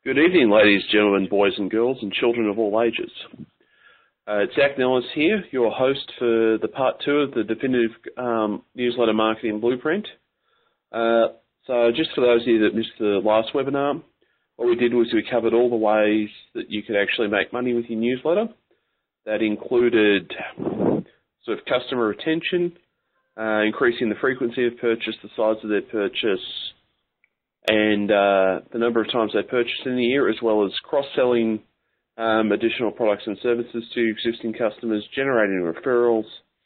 Good evening, ladies, gentlemen, boys and girls, and children of all ages. Zach Nellis here, your host for the part 2 of the Definitive Newsletter Marketing Blueprint. So just for those of you that missed the last webinar, what we did was we covered all the ways that you could actually make money with your newsletter. That included sort of customer retention, increasing the frequency of purchase, the size of their purchase, and the number of times they purchased in the year, as well as cross-selling additional products and services to existing customers, generating referrals,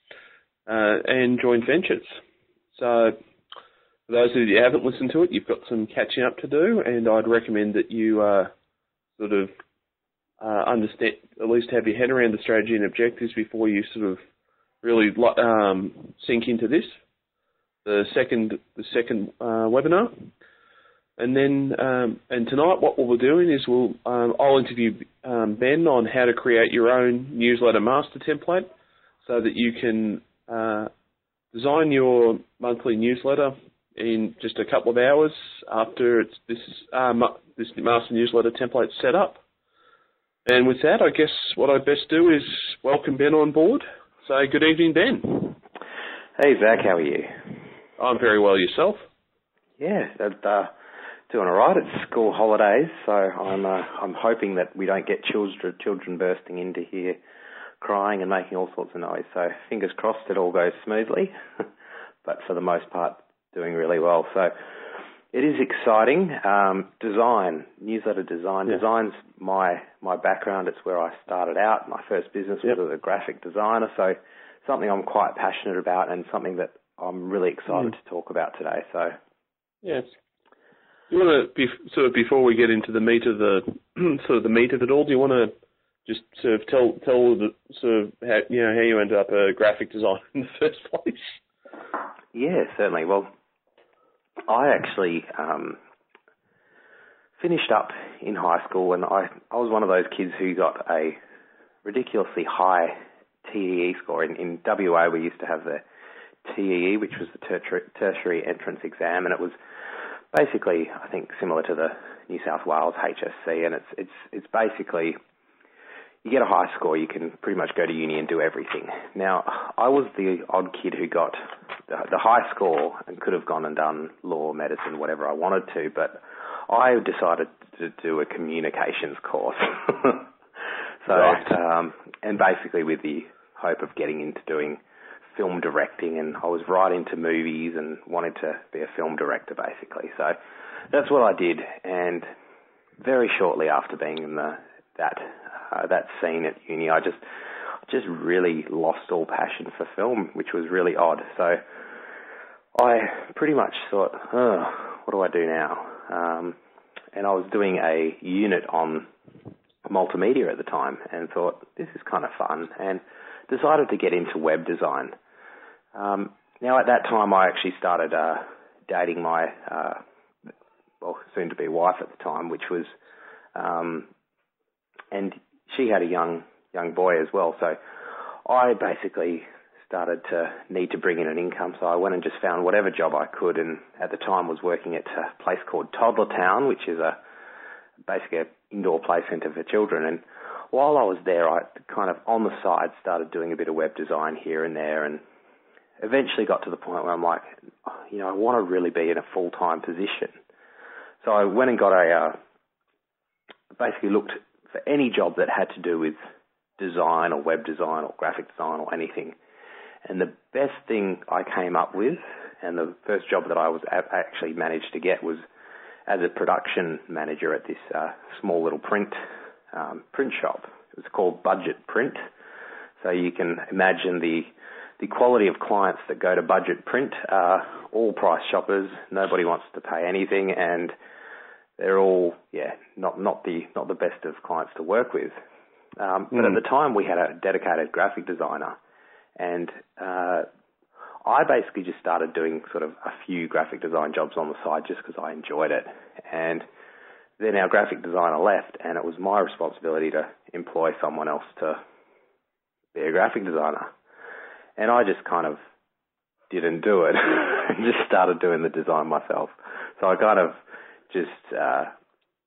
and joint ventures. So for those of you that haven't listened to it, you've got some catching up to do, and I'd recommend that you sort of understand, at least have your head around the strategy and objectives before you sort of really sink into this, the second webinar. And then, and tonight what we'll be doing is I'll interview Ben on how to create your own newsletter master template so that you can design your monthly newsletter in just a couple of hours after this master newsletter template set up. And with that, I guess what I'd best do is welcome Ben on board. So good evening, Ben. Hey, Zach, how are you? I'm very well. Yourself? Yeah, doing all right. It's school holidays, so I'm hoping that we don't get children bursting into here crying and making all sorts of noise. So fingers crossed it all goes smoothly, but for the most part, doing really well. So it is exciting. Newsletter design. Yeah. Design's my background. It's where I started out. My first business was as a graphic designer, so something I'm quite passionate about and something that I'm really excited to talk about today. So yes. You want to sort of before we get into the meat of the meat of it all? Do you want to just sort of tell the sort of how you ended up a graphic designer in the first place? Yeah, certainly. Well, I actually finished up in high school, and I was one of those kids who got a ridiculously high TEE score. In WA, we used to have the TEE, which was the tertiary entrance exam, and it was basically, I think, similar to the New South Wales HSC, and it's basically, you get a high score, you can pretty much go to uni and do everything. Now, I was the odd kid who got the high score and could have gone and done law, medicine, whatever I wanted to, but I decided to do a communications course. So, right. And basically with the hope of getting into doing film directing, and I was right into movies and wanted to be a film director basically. So that's what I did, and very shortly after being in that scene at uni, I just really lost all passion for film, which was really odd. So I pretty much thought, what do I do now? And I was doing a unit on multimedia at the time and thought, this is kind of fun, and decided to get into web design. Now, at that time, I actually started dating my soon-to-be wife at the time, which was, and she had a young boy as well. So I basically started to need to bring in an income. So I went and just found whatever job I could, and at the time was working at a place called Toddler Town, which is basically an indoor play centre for children. And while I was there, I kind of on the side started doing a bit of web design here and there, and eventually got to the point where I'm like, I want to really be in a full-time position. So I went and got basically looked for any job that had to do with design or web design or graphic design or anything. And the best thing I came up with, and the first job that I was actually managed to get, was as a production manager at this small little print shop. It was called Budget Print. So you can imagine the quality of clients that go to Budget Print are all price shoppers. Nobody wants to pay anything, and they're all, not the best of clients to work with. But at the time, we had a dedicated graphic designer, and I basically just started doing sort of a few graphic design jobs on the side just because I enjoyed it. And then our graphic designer left, and it was my responsibility to employ someone else to be a graphic designer. And I just kind of didn't do it and just started doing the design myself. So I kind of just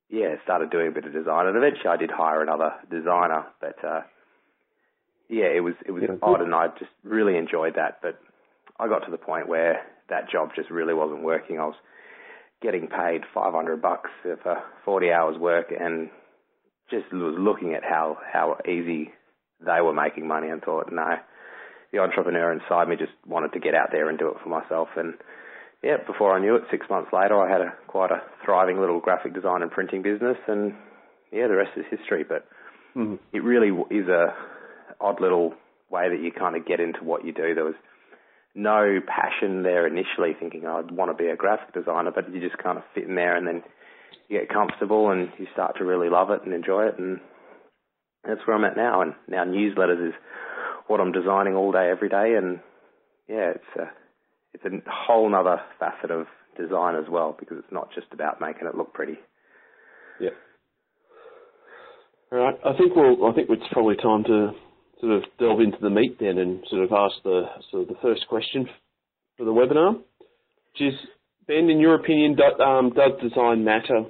started doing a bit of design, and eventually I did hire another designer, but it was odd, and I just really enjoyed that. But I got to the point where that job just really wasn't working. I was getting paid $500 for 40 hours work, and just was looking at how easy they were making money, and thought, no, the entrepreneur inside me just wanted to get out there and do it for myself. And before I knew it, 6 months later, I had quite a thriving little graphic design and printing business, and the rest is history. But it really is a odd little way that you kind of get into what you do. There was no passion there initially, thinking I'd want to be a graphic designer, but you just kind of fit in there, and then you get comfortable and you start to really love it and enjoy it, and that's where I'm at now. And now newsletters is what I'm designing all day, every day, and it's a whole nother facet of design as well, because it's not just about making it look pretty. Yeah. All right. I think it's probably time to sort of delve into the meat then, and sort of ask the first question for the webinar, which is, Ben, in your opinion, does design matter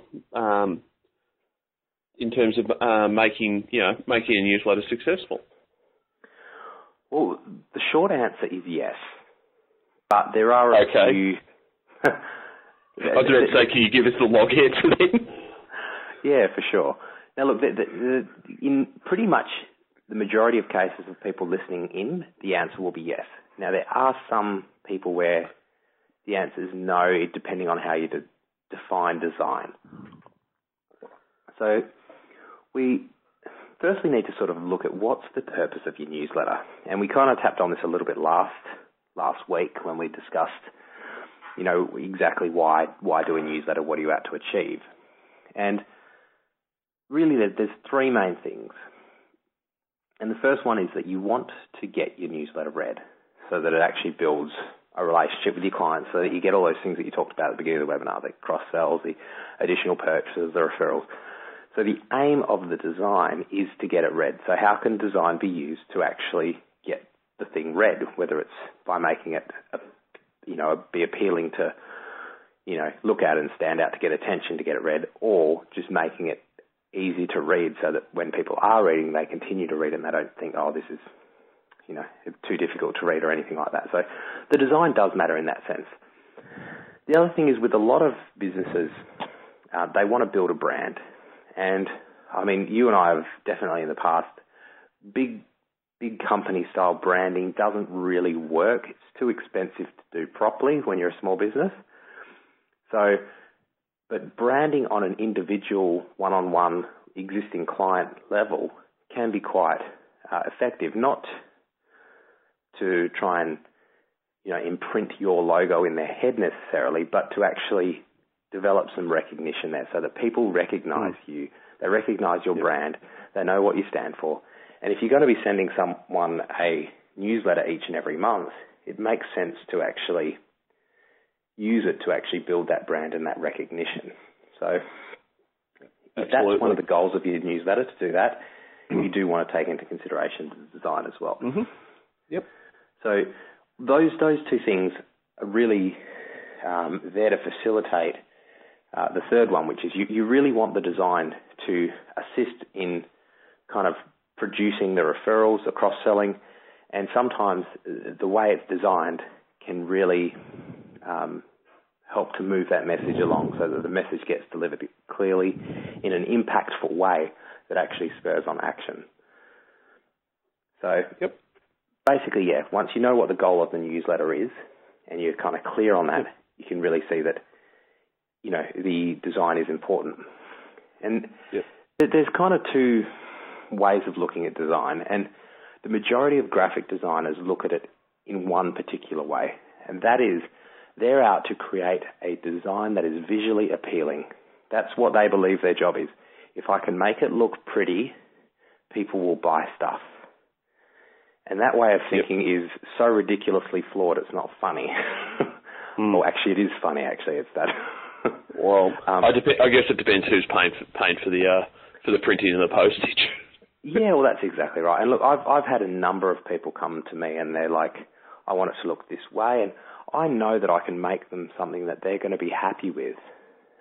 in terms of making a newsletter successful? Well, the short answer is yes, but there are a few. I was about to say, can you give us the log answer then? Yeah, for sure. Now, look, in pretty much the majority of cases of people listening in, the answer will be yes. Now, there are some people where the answer is no, depending on how you define design. So we firstly need to sort of look at what's the purpose of your newsletter. And we kind of tapped on this a little bit last week when we discussed, exactly why do a newsletter, what are you out to achieve? And really there's three main things. And the first one is that you want to get your newsletter read so that it actually builds a relationship with your clients, so that you get all those things that you talked about at the beginning of the webinar, the cross-sells, the additional purchases, the referrals. So the aim of the design is to get it read. So how can design be used to actually get the thing read, whether it's by making it, be appealing to, look at and stand out to get attention to get it read, or just making it easy to read so that when people are reading, they continue to read and they don't think, oh, this is, it's too difficult to read or anything like that. So the design does matter in that sense. The other thing is, with a lot of businesses, they want to build a brand. And, I mean, you and I have definitely in the past, big company-style branding doesn't really work. It's too expensive to do properly when you're a small business. So, but branding on an individual, one-on-one, existing client level can be quite effective. Not to try and, imprint your logo in their head necessarily, but to actually develop some recognition there so that people recognize you. They recognize your brand. They know what you stand for. And if you're going to be sending someone a newsletter each and every month, it makes sense to actually use it to actually build that brand and that recognition. So if that's one of the goals of your newsletter, to do that, you do want to take into consideration the design as well. Mm-hmm. Yep. So those two things are really there to facilitate the third one, which is you really want the design to assist in kind of producing the referrals, the cross-selling, and sometimes the way it's designed can really help to move that message along so that the message gets delivered clearly in an impactful way that actually spurs on action. So basically, once you know what the goal of the newsletter is and you're kind of clear on that, you can really see that, the design is important. And there's kind of two ways of looking at design, and the majority of graphic designers look at it in one particular way, and that is they're out to create a design that is visually appealing. That's what they believe their job is. If I can make it look pretty, people will buy stuff. And that way of thinking is so ridiculously flawed, it's not funny. Well, actually, it is funny, actually. It's that. Well, I guess it depends who's paying for the printing and the postage. Yeah, well, that's exactly right. And look, I've had a number of people come to me and they're like, I want it to look this way. And I know that I can make them something that they're going to be happy with.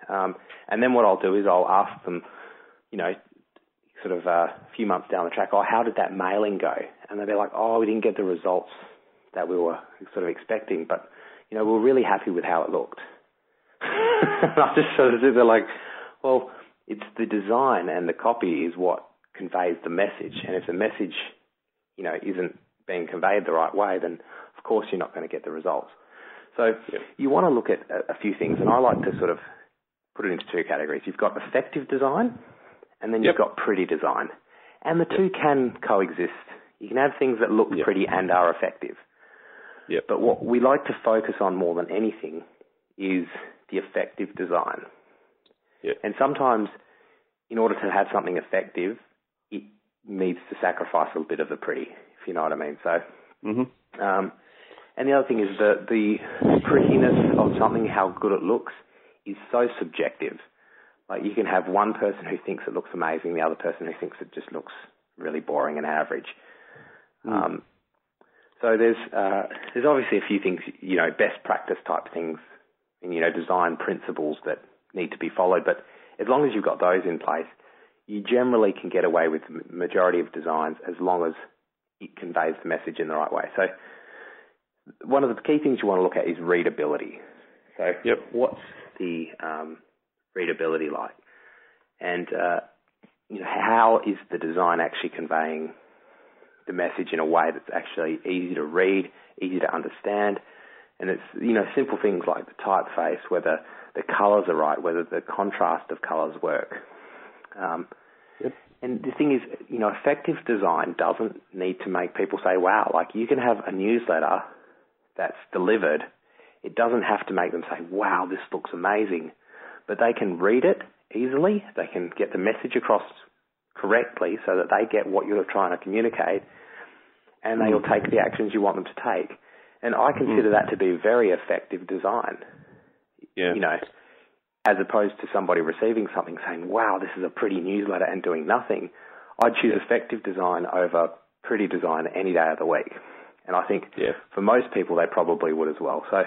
And then what I'll do is I'll ask them, sort of a few months down the track, how did that mailing go? And they'll be like, we didn't get the results that we were sort of expecting, but, we're really happy with how it looked. And I just sort of sit there like, well, it's the design and the copy is what conveys the message. And if the message, isn't being conveyed the right way, then of course you're not going to get the results. So you want to look at a few things, and I like to sort of put it into two categories. You've got effective design, and then you've got pretty design. And the two can coexist. You can have things that look pretty and are effective. Yep. But what we like to focus on more than anything is the effective design. Yep. And sometimes, in order to have something effective, it needs to sacrifice a bit of the pretty, if you know what I mean. So, and the other thing is that the prettiness of something, how good it looks, is so subjective. Like you can have one person who thinks it looks amazing, the other person who thinks it just looks really boring and average. So there's obviously a few things, best practice type things, and design principles that need to be followed. But as long as you've got those in place, you generally can get away with the majority of designs as long as it conveys the message in the right way. So one of the key things you want to look at is readability. So what's the readability like? And, how is the design actually conveying the message in a way that's actually easy to read, easy to understand? And it's, simple things like the typeface, whether the colours are right, whether the contrast of colours work. And the thing is, effective design doesn't need to make people say, wow. Like you can have a newsletter that's delivered. It doesn't have to make them say, wow, this looks amazing. But they can read it easily. They can get the message across correctly so that they get what you're trying to communicate, and they'll take the actions you want them to take. And I consider that to be very effective design. Yeah. As opposed to somebody receiving something saying, wow, this is a pretty newsletter and doing nothing. I'd choose effective design over pretty design any day of the week. And I think for most people, they probably would as well. So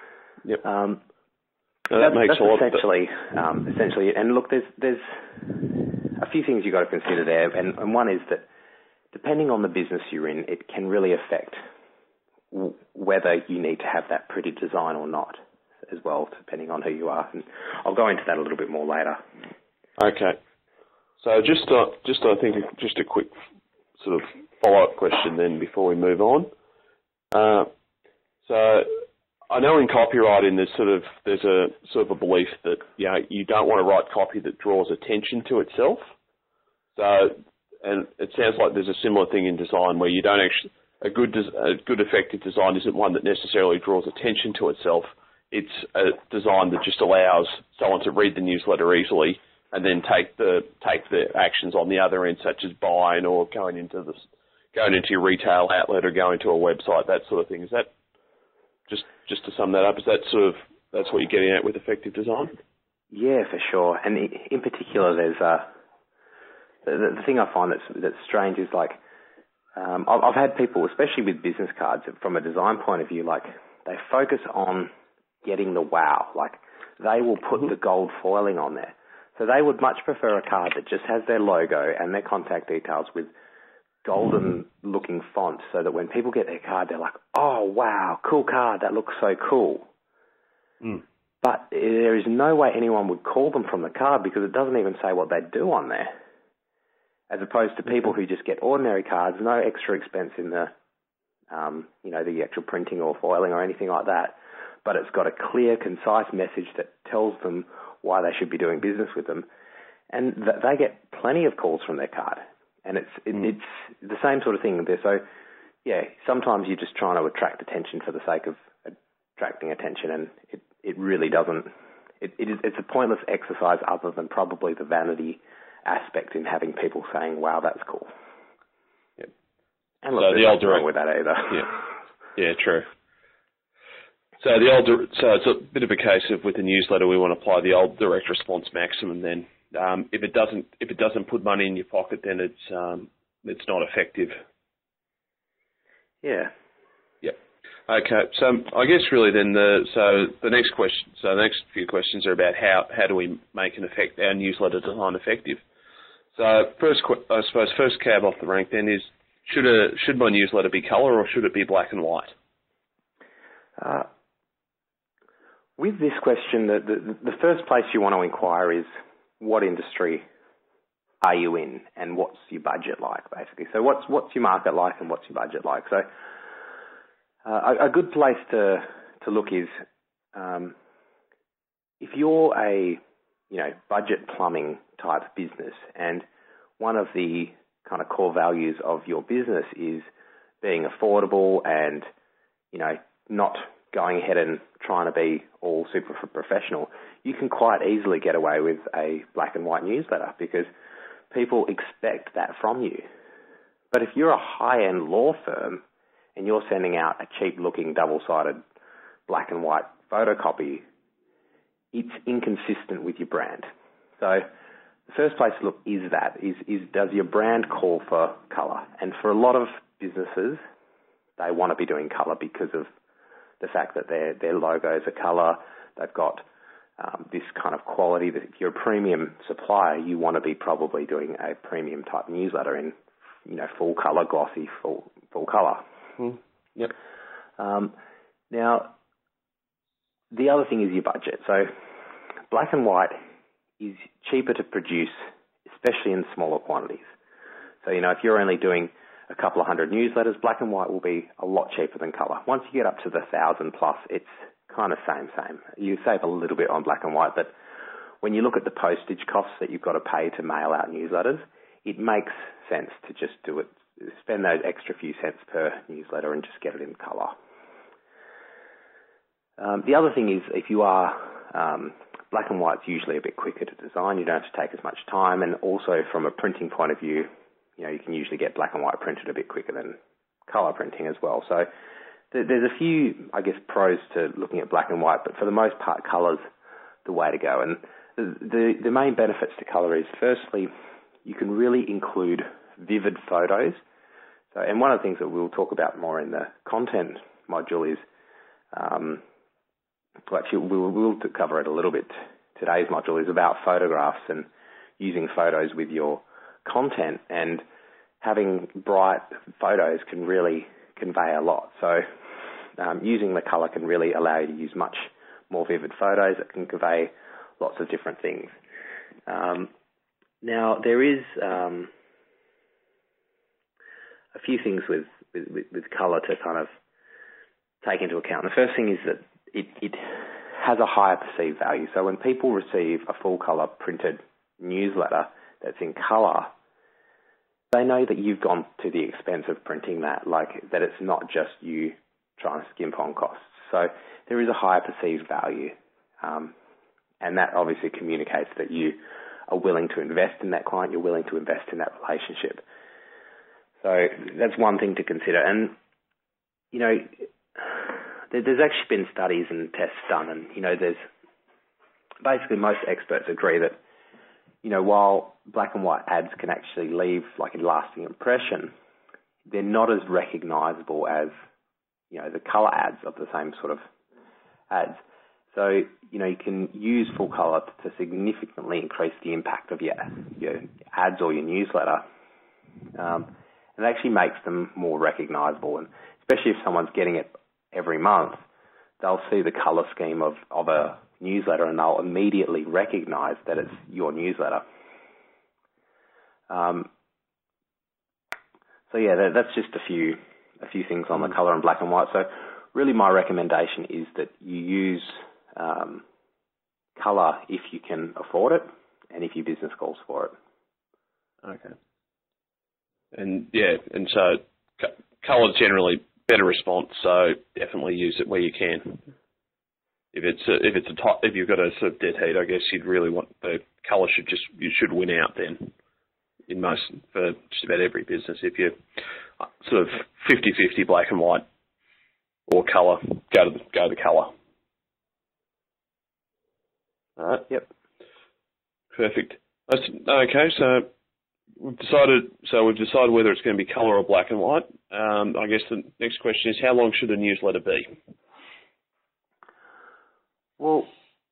that makes that's a lot essentially it. And look, there's a few things you've got to consider there. And one is that depending on the business you're in, it can really affect whether you need to have that pretty design or not as well, depending on who you are. And I'll go into that a little bit more later. Okay. So just I think just a quick sort of follow-up question then before we move on. So I know in copywriting there's a sort of a belief that you don't want to write copy that draws attention to itself. So, and it sounds like there's a similar thing in design where you don't actually a good effective design isn't one that necessarily draws attention to itself. It's a design that just allows someone to read the newsletter easily and then take the actions on the other end, such as buying or going into your retail outlet or going to a website, that sort of thing. Is that just to sum that up? Is that that's what you're getting at with effective design? Yeah, for sure. And in particular, there's the thing I find that's strange is like I've had people, especially with business cards, from a design point of view, like they focus on getting the wow. Like they will put the gold foiling on there. So they would much prefer a card that just has their logo and their contact details with golden looking font, so that when people get their card, they're like, oh, wow, cool card. That looks so cool. But there is no way anyone would call them from the card because it doesn't even say what they do on there. As opposed to people who just get ordinary cards, no extra expense in the, the actual printing or foiling or anything like that. But it's got a clear, concise message that tells them why they should be doing business with them. And they get plenty of calls from their card. And it's the same sort of thing there. So, sometimes you're just trying to attract attention for the sake of attracting attention, and it really doesn't. It's a pointless exercise other than probably the vanity aspect in having people saying, wow, that's cool. Yep. And look, there's nothing wrong with that either. Yeah, true. So it's a bit of a case of with the newsletter we want to apply the old direct response maximum. Then if it doesn't put money in your pocket, then it's not effective. Yeah. Yep. Okay, so I guess really then the next few questions are about how do we make our newsletter design effective. So I suppose first cab off the rank then is should my newsletter be colour or should it be black and white? With this question, the first place you want to inquire is what industry are you in and what's your budget like, basically. So what's your market like and what's your budget like? So a good place to look is if you're a budget plumbing type business and one of the kind of core values of your business is being affordable and not going ahead and trying to be all super professional, you can quite easily get away with a black and white newsletter because people expect that from you. But if you're a high-end law firm and you're sending out a cheap-looking double-sided black and white photocopy, it's inconsistent with your brand. So the first place to look is does your brand call for colour? And for a lot of businesses, they want to be doing colour because of the fact that their logos are colour. They've got this kind of quality that if you're a premium supplier, you want to be probably doing a premium type newsletter in full colour, glossy, full colour. Yep. Now, the other thing is your budget. So black and white is cheaper to produce, especially in smaller quantities. So, if you're only doing a couple of hundred newsletters, black and white will be a lot cheaper than colour. Once you get up to the 1,000 plus, it's kind of same. You save a little bit on black and white, but when you look at the postage costs that you've got to pay to mail out newsletters, it makes sense to just do it, spend those extra few cents per newsletter and just get it in colour. The other thing is if you are black and white's usually a bit quicker to design. You don't have to take as much time, and also from a printing point of view, you can usually get black and white printed a bit quicker than colour printing as well. So there's a few, I guess, pros to looking at black and white, but for the most part, colour's the way to go. And the main benefits to colour is, firstly, you can really include vivid photos. So, and one of the things that we'll talk about more in the content module is, we'll cover it a little bit. Today's module is about photographs and using photos with your content, and having bright photos can really convey a lot. So using the colour can really allow you to use much more vivid photos that can convey lots of different things. Now, there is a few things with colour to kind of take into account. The first thing is that it has a higher perceived value. So when people receive a full colour printed newsletter that's in colour, they know that you've gone to the expense of printing that, like that it's not just you trying to skimp on costs. So there is a higher perceived value, and that obviously communicates that you are willing to invest in that client, you're willing to invest in that relationship. So that's one thing to consider. And, there's actually been studies and tests done, and, there's basically most experts agree that, while black and white ads can actually leave like a lasting impression, they're not as recognizable as, the color ads of the same sort of ads. So, you can use full color to significantly increase the impact of your ads or your newsletter. And it actually makes them more recognizable. And especially if someone's getting it every month, they'll see the color scheme of a newsletter and they'll immediately recognize that it's your newsletter. So yeah, that's just a few things on the color and black and white. So really my recommendation is that you use color if you can afford it and if your business calls for it. Okay. And so color's generally better response, so definitely use it where you can. If you've got a sort of dead heat, I guess you'd really want the colour should win out then for just about every business. If you're sort of 50-50 black and white or colour, go to the colour. All right. Yep. Perfect. Okay, so we've decided whether it's going to be colour or black and white. I guess the next question is, how long should a newsletter be? Well,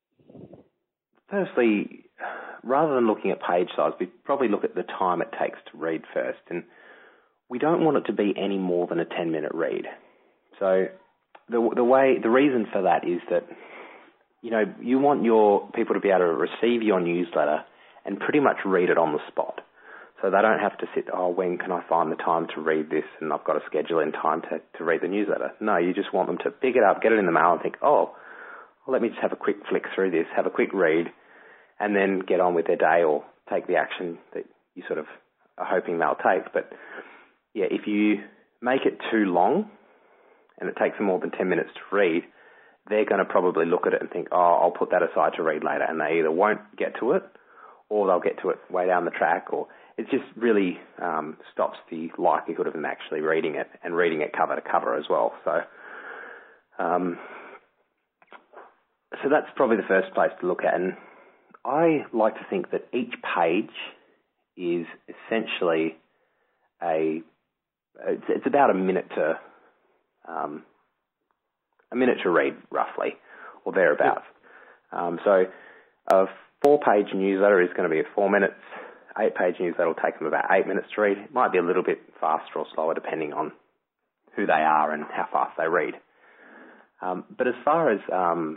firstly, rather than looking at page size, we probably look at the time it takes to read first. And we don't want it to be any more than a 10-minute read. So the reason for that is that, you want your people to be able to receive your newsletter and pretty much read it on the spot. So they don't have to sit, when can I find the time to read this, and I've got to schedule in time to read the newsletter. No, you just want them to pick it up, get it in the mail and think, let me just have a quick flick through this, have a quick read, and then get on with their day or take the action that you sort of are hoping they'll take. But yeah, if you make it too long and it takes them more than 10 minutes to read, they're going to probably look at it and think, I'll put that aside to read later. And they either won't get to it or they'll get to it way down the track, or it just really stops the likelihood of them actually reading it and reading it cover to cover as well. So that's probably the first place to look at. And I like to think that each page is essentially it's about a minute to read, roughly, or thereabouts. So a 4-page newsletter is going to be 4 minutes. 8-page newsletter will take them about 8 minutes to read. It might be a little bit faster or slower depending on who they are and how fast they read. But as far as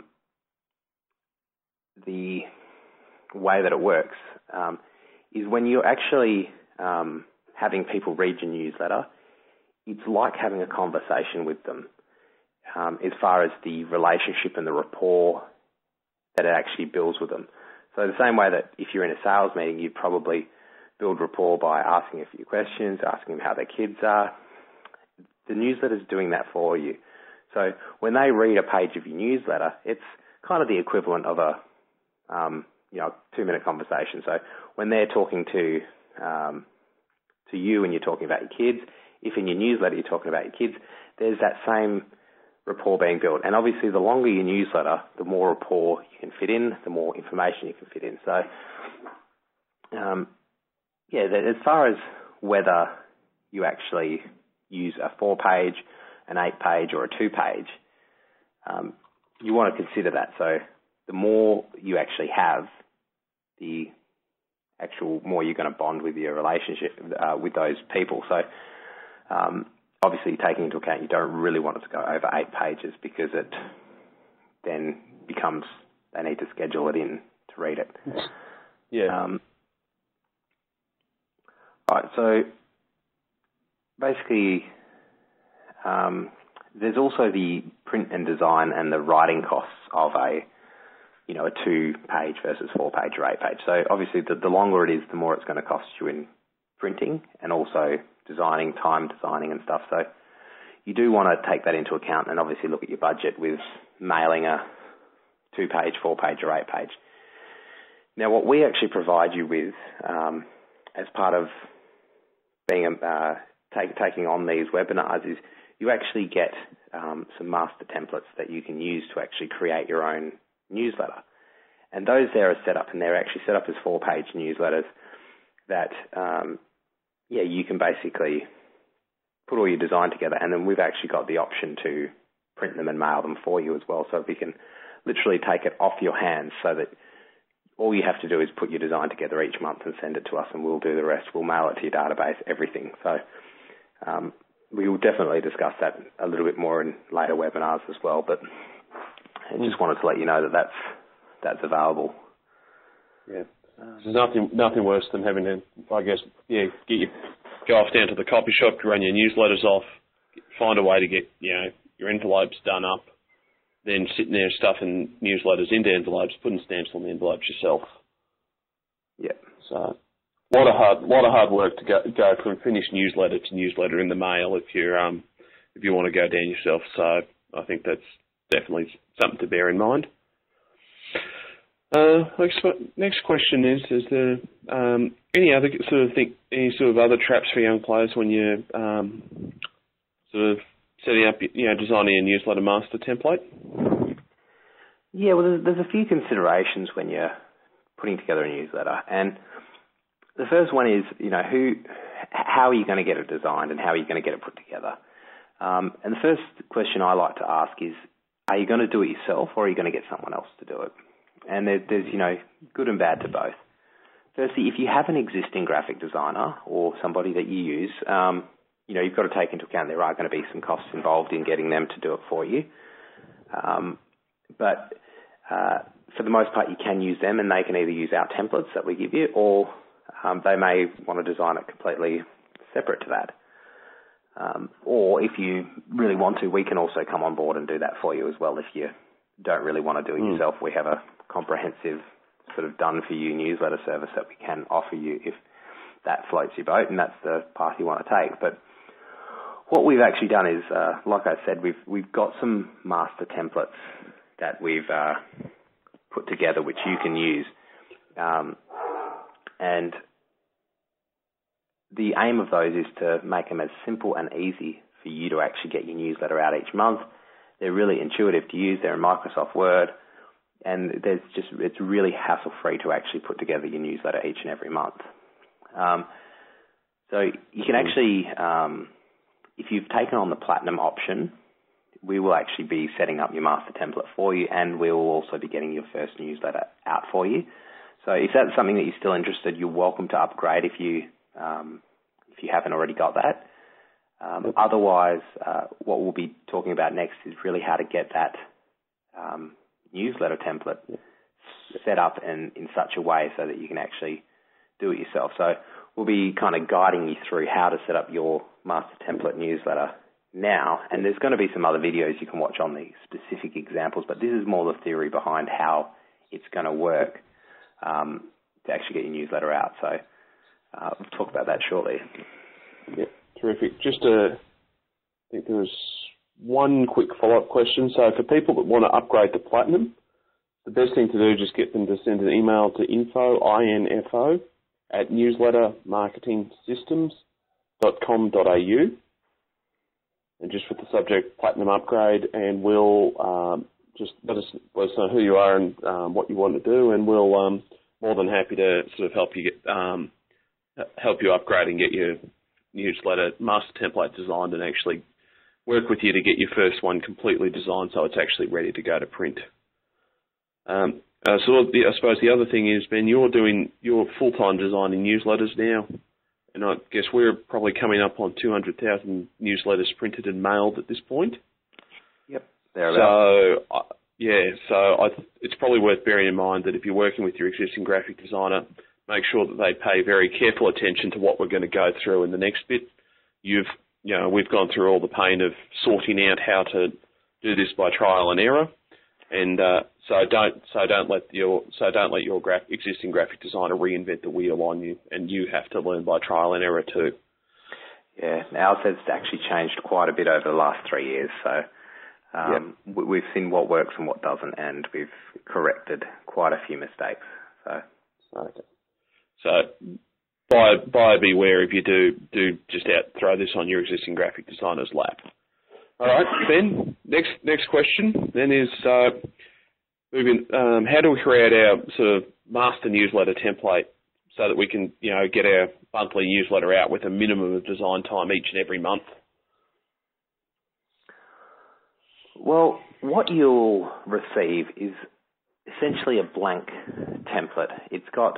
the way that it works is when you're actually having people read your newsletter, it's like having a conversation with them as far as the relationship and the rapport that it actually builds with them. So the same way that if you're in a sales meeting, you'd probably build rapport by asking a few questions, asking them how their kids are. The newsletter's doing that for you. So when they read a page of your newsletter, it's kind of the equivalent of a 2-minute conversation. So when they're talking to you and you're talking about your kids, if in your newsletter you're talking about your kids, there's that same rapport being built. And obviously the longer your newsletter, the more rapport you can fit in, the more information you can fit in. So as far as whether you actually use a 4-page, an 8-page or a 2-page, you want to consider that. So the more you actually have, the actual more you're going to bond with your relationship with those people. So obviously taking into account you don't really want it to go over 8 pages because it then becomes they need to schedule it in to read it. Yeah. All right, so basically there's also the print and design and the writing costs of a 2-page versus 4-page or 8-page. So obviously the longer it is, the more it's going to cost you in printing and also time designing and stuff. So you do want to take that into account and obviously look at your budget with mailing a 2-page, 4-page or 8-page. Now what we actually provide you with as part of being taking on these webinars is you actually get some master templates that you can use to actually create your own newsletter. And those there are set up, and they're actually set up as 4-page newsletters that, you can basically put all your design together, and then we've actually got the option to print them and mail them for you as well. So we can literally take it off your hands so that all you have to do is put your design together each month and send it to us, and we'll do the rest. We'll mail it to your database, everything. So we will definitely discuss that a little bit more in later webinars as well, but I just wanted to let you know that that's available. Yeah. There's nothing worse than having to, go off down to the copy shop, run your newsletters off, find a way to get, your envelopes done up, then sitting there stuffing newsletters into envelopes, putting stamps on the envelopes yourself. Yeah. So a lot of hard work to go from finished newsletter to newsletter in the mail if you want to go down yourself. So I think that's definitely something to bear in mind. Next question is there any other traps for young players when you're setting up, designing a newsletter master template? Yeah, well, there's a few considerations when you're putting together a newsletter, and the first one is, how are you going to get it designed and how are you going to get it put together? And the first question I like to ask is, are you going to do it yourself or are you going to get someone else to do it? And there's good and bad to both. Firstly, if you have an existing graphic designer or somebody that you use, you've got to take into account there are going to be some costs involved in getting them to do it for you. But for the most part, you can use them and they can either use our templates that we give you or they may want to design it completely separate to that. Or if you really want to, we can also come on board and do that for you as well. If you don't really want to do it yourself, we have a comprehensive sort of done-for-you newsletter service that we can offer you if that floats your boat and that's the path you want to take. But what we've actually done is, like I said, we've got some master templates that we've put together which you can use. And the aim of those is to make them as simple and easy for you to actually get your newsletter out each month. They're really intuitive to use. They're in Microsoft Word. And it's really hassle-free to actually put together your newsletter each and every month. So you can actually, if you've taken on the Platinum option, we will actually be setting up your master template for you and we will also be getting your first newsletter out for you. So if that's something that you're still interested, you're welcome to upgrade if you haven't already got that. Otherwise, what we'll be talking about next is really how to get that newsletter template set up in such a way so that you can actually do it yourself. So we'll be kind of guiding you through how to set up your master template newsletter now. And there's going to be some other videos you can watch on the specific examples, but this is more the theory behind how it's going to work to actually get your newsletter out. So we'll talk about that shortly. Yeah, terrific. I think there was one quick follow-up question. So for people that want to upgrade to Platinum, the best thing to do is just get them to send an email to info @newslettermarketingsystems.com.au and just with the subject Platinum upgrade, and we'll just let us know who you are and what you want to do, and we'll more than happy to sort of help you upgrade and get your newsletter master template designed and actually work with you to get your first one completely designed so it's actually ready to go to print. So I suppose the other thing is, Ben, you're doing your full-time designing newsletters now, and I guess we're probably coming up on 200,000 newsletters printed and mailed at this point. Yep, thereabouts. So it's probably worth bearing in mind that if you're working with your existing graphic designer, make sure that they pay very careful attention to what we're going to go through in the next bit. We've gone through all the pain of sorting out how to do this by trial and error, and so don't let your existing graphic designer reinvent the wheel on you, and you have to learn by trial and error too. Yeah, ours has actually changed quite a bit over the last 3 years, so we've seen what works and what doesn't, and we've corrected quite a few mistakes. So buyer beware if you do just throw this on your existing graphic designer's lap. All right, Ben, next question then is how do we create our sort of master newsletter template so that we can get our monthly newsletter out with a minimum of design time each and every month? Well, what you'll receive is essentially a blank template. It's got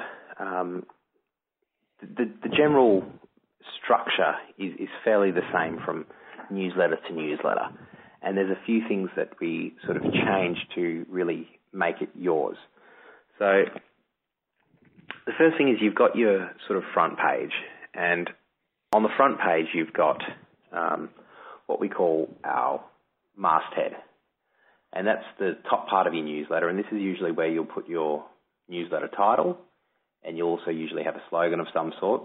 the general structure is fairly the same from newsletter to newsletter, and there's a few things that we sort of change to really make it yours. So the first thing is you've got your sort of front page, and on the front page you've got what we call our masthead, and that's the top part of your newsletter, and this is usually where you'll put your newsletter title, and you'll also usually have a slogan of some sort.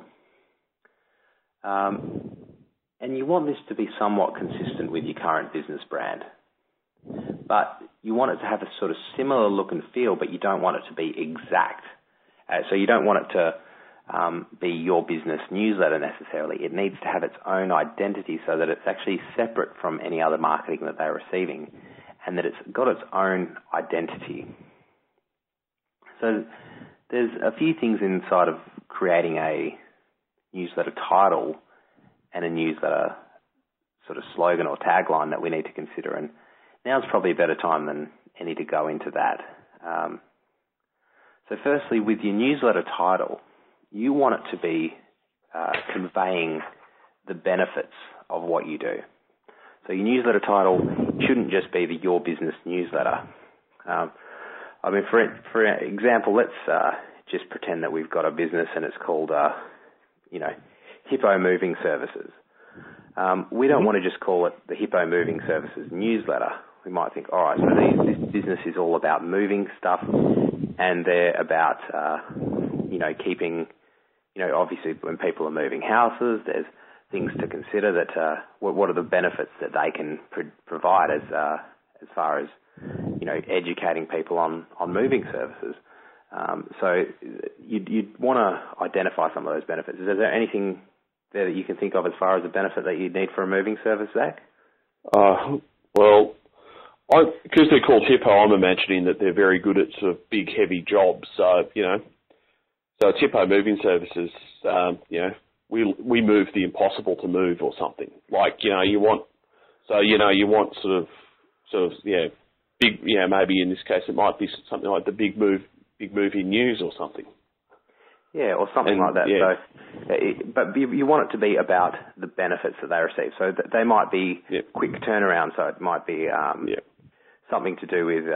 And you want this to be somewhat consistent with your current business brand. But you want it to have a sort of similar look and feel, but you don't want it to be exact. So you don't want it to be your business newsletter necessarily. It needs to have its own identity so that it's actually separate from any other marketing that they're receiving, and that it's got its own identity. So there's a few things inside of creating a newsletter title and a newsletter sort of slogan or tagline that we need to consider. And now's probably a better time than any to go into that. So firstly, with your newsletter title, you want it to be conveying the benefits of what you do. So your newsletter title shouldn't just be the Your Business newsletter. I mean, for example, let's just pretend that we've got a business and it's called, Hippo Moving Services. We don't want to just call it the Hippo Moving Services newsletter. We might think, all right, so this business is all about moving stuff, and they're about, keeping, obviously when people are moving houses, there's things to consider that, what are the benefits that they can provide as far as, educating people on moving services. So you'd want to identify some of those benefits. Is there anything there that you can think of as far as a benefit that you'd need for a moving service, Zach? Well, because they're called Hippo, I'm imagining that they're very good at sort of big, heavy jobs. So, so it's Hippo Moving Services, we move the impossible to move or something. Like, you want sort of, big, maybe in this case it might be something like the big movie news or something. Yeah, or something like that. Yeah. So, but you want it to be about the benefits that they receive. So they might be quick turnaround. So it might be something to do with,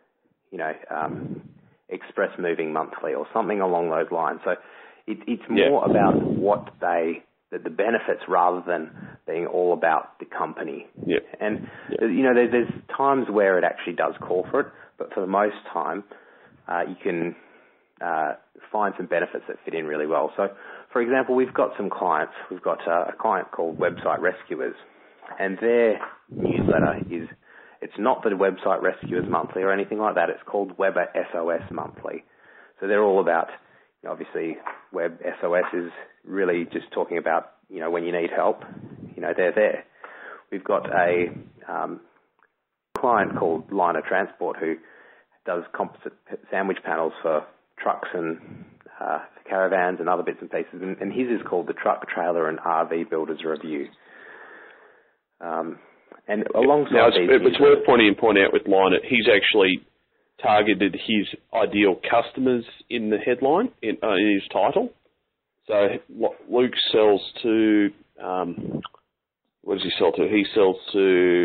Express Moving Monthly or something along those lines. So it's more about the benefits rather than being all about the company. Yeah. And, there's times where it actually does call for it, but for the most time, you can find some benefits that fit in really well. So, for example, we've got some clients. We've got a client called Website Rescuers, and their newsletter it's not the Website Rescuers Monthly or anything like that. It's called Web SOS Monthly. So they're all about, obviously, Web SOS is really just talking about, when you need help, they're there. We've got a client called Liner Transport who does composite sandwich panels for trucks and caravans and other bits and pieces, and his is called the Truck, Trailer and RV Builders Review. And alongside it's worth pointing out with Liner, he's actually targeted his ideal customers in the headline, in his title. So Luke sells to, what does he sell to? He sells to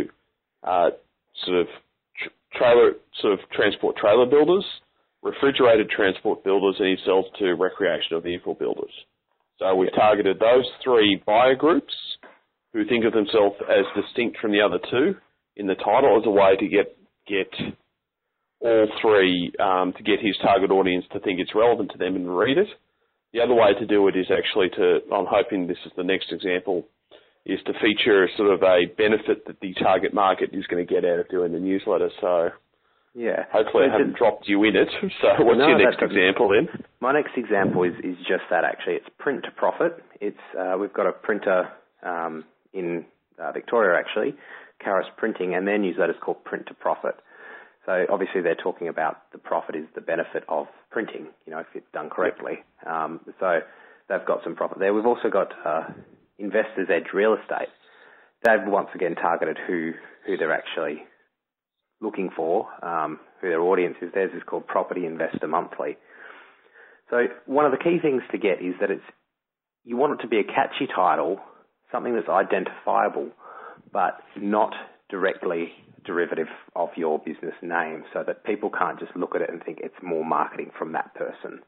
transport trailer builders, refrigerated transport builders, and he sells to recreational vehicle builders. So we've targeted those three buyer groups who think of themselves as distinct from the other two in the title as a way to get all three, to get his target audience to think it's relevant to them and read it. The other way to do it is actually I'm hoping this is the next example, is to feature sort of a benefit that the target market is going to get out of doing the newsletter. So hopefully I haven't dropped you in it. So what's your next example then? My next example is just that actually. It's print to profit. It's we've got a printer in Victoria actually, Caris Printing, and their newsletter is called Print to Profit. So obviously they're talking about the profit is the benefit of printing, if it's done correctly. So they've got some profit there. We've also got Investors Edge Real Estate. They've once again targeted who they're actually looking for, who their audience is. Theirs is called Property Investor Monthly. So one of the key things to get is that you want it to be a catchy title, something that's identifiable, but not directly derivative of your business name, so that people can't just look at it and think it's more marketing from that person.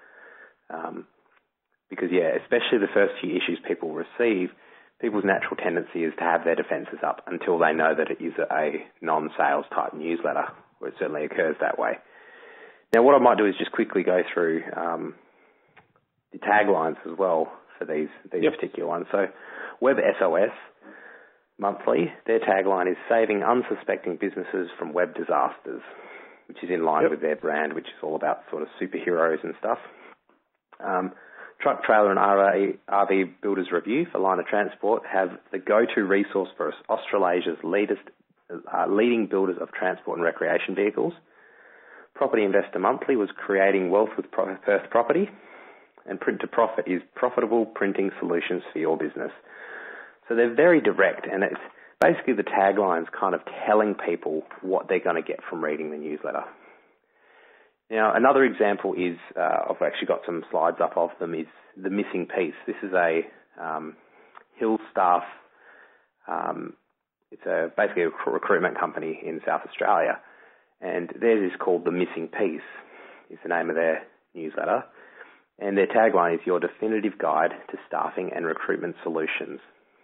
Because, especially the first few issues people receive, people's natural tendency is to have their defences up until they know that it is a non-sales type newsletter, or it certainly occurs that way. Now, what I might do is just quickly go through the taglines as well for these particular ones. So, Web SOS Monthly, their tagline is saving unsuspecting businesses from web disasters, which is in line with their brand, which is all about sort of superheroes and stuff. Truck, Trailer and RV Builders Review for Liner Transport have the go-to resource for Australasia's leading builders of transport and recreation vehicles. Property Investor Monthly was creating wealth with Perth property. and Print to Profit is profitable printing solutions for your business. So they're very direct, and it's basically the tagline's kind of telling people what they're going to get from reading the newsletter. Now, another example is, I've actually got some slides up of them, is the missing piece. This is a Hill Staff, it's basically a recruitment company in South Australia, and theirs is called The Missing Piece, is the name of their newsletter, and their tagline is your definitive guide to staffing and recruitment solutions.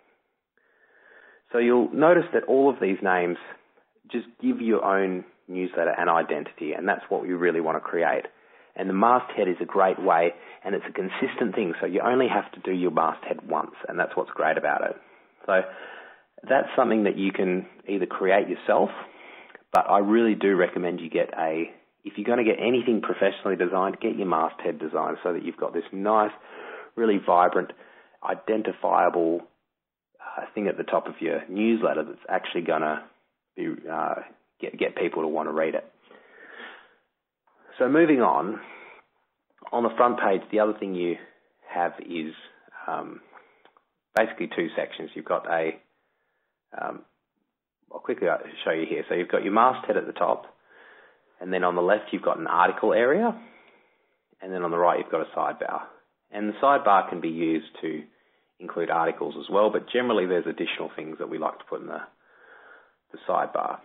So you'll notice that all of these names just give your own newsletter an identity, and that's what we really want to create. And the masthead is a great way, and it's a consistent thing, so you only have to do your masthead once, and that's what's great about it. So that's something that you can either create yourself, but I really do recommend you get if you're going to get anything professionally designed, get your masthead designed so that you've got this nice, really vibrant, identifiable thing at the top of your newsletter that's actually going to be get people to want to read it. So moving on the front page, the other thing you have is basically two sections. You've got I'll quickly show you here. So you've got your masthead at the top, and then on the left you've got an article area, and then on the right you've got a sidebar. And the sidebar can be used to include articles as well, but generally there's additional things that we like to put in the sidebar.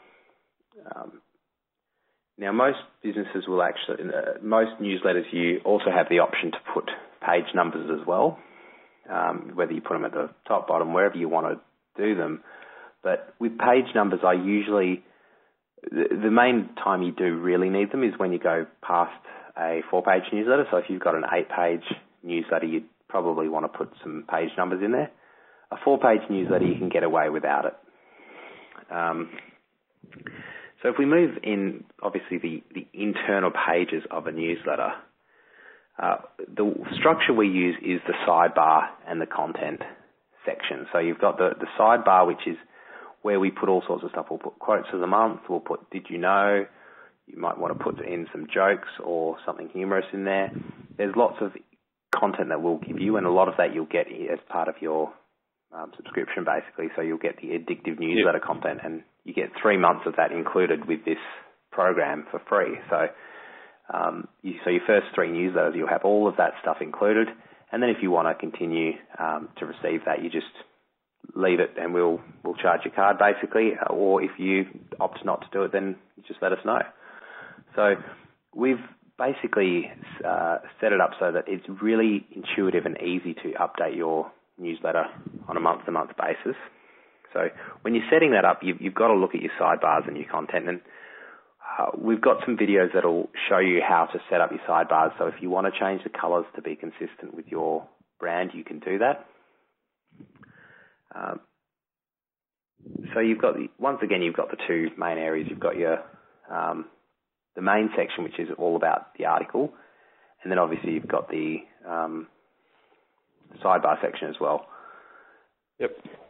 Now, most businesses will actually, most newsletters, you also have the option to put page numbers as well, whether you put them at the top, bottom, wherever you want to do them. But with page numbers, I usually, the main time you do really need them is when you go past a 4-page newsletter. So if you've got an 8-page newsletter, you'd probably want to put some page numbers in there. A 4-page newsletter, you can get away without it. So if we move in, obviously, the internal pages of a newsletter, the structure we use is the sidebar and the content section. So you've got the sidebar, which is where we put all sorts of stuff. We'll put quotes of the month. We'll put did you know. You might want to put in some jokes or something humorous in there. There's lots of content that we'll give you, and a lot of that you'll get as part of your subscription, basically. So you'll get the addictive newsletter content, and you get 3 months of that included with this program for free. So, so your first 3 newsletters, you'll have all of that stuff included. And then if you want to continue to receive that, you just leave it, and we'll charge your card, basically. Or if you opt not to do it, then you just let us know. So we've basically set it up so that it's really intuitive and easy to update your newsletter on a month-to-month basis. So when you're setting that up, you've got to look at your sidebars and your content. And we've got some videos that will show you how to set up your sidebars. So if you want to change the colors to be consistent with your brand, you can do that. So you've got, once again, you've got the 2 main areas. You've got your the main section, which is all about the article, and then obviously you've got the sidebar section as well. Yep.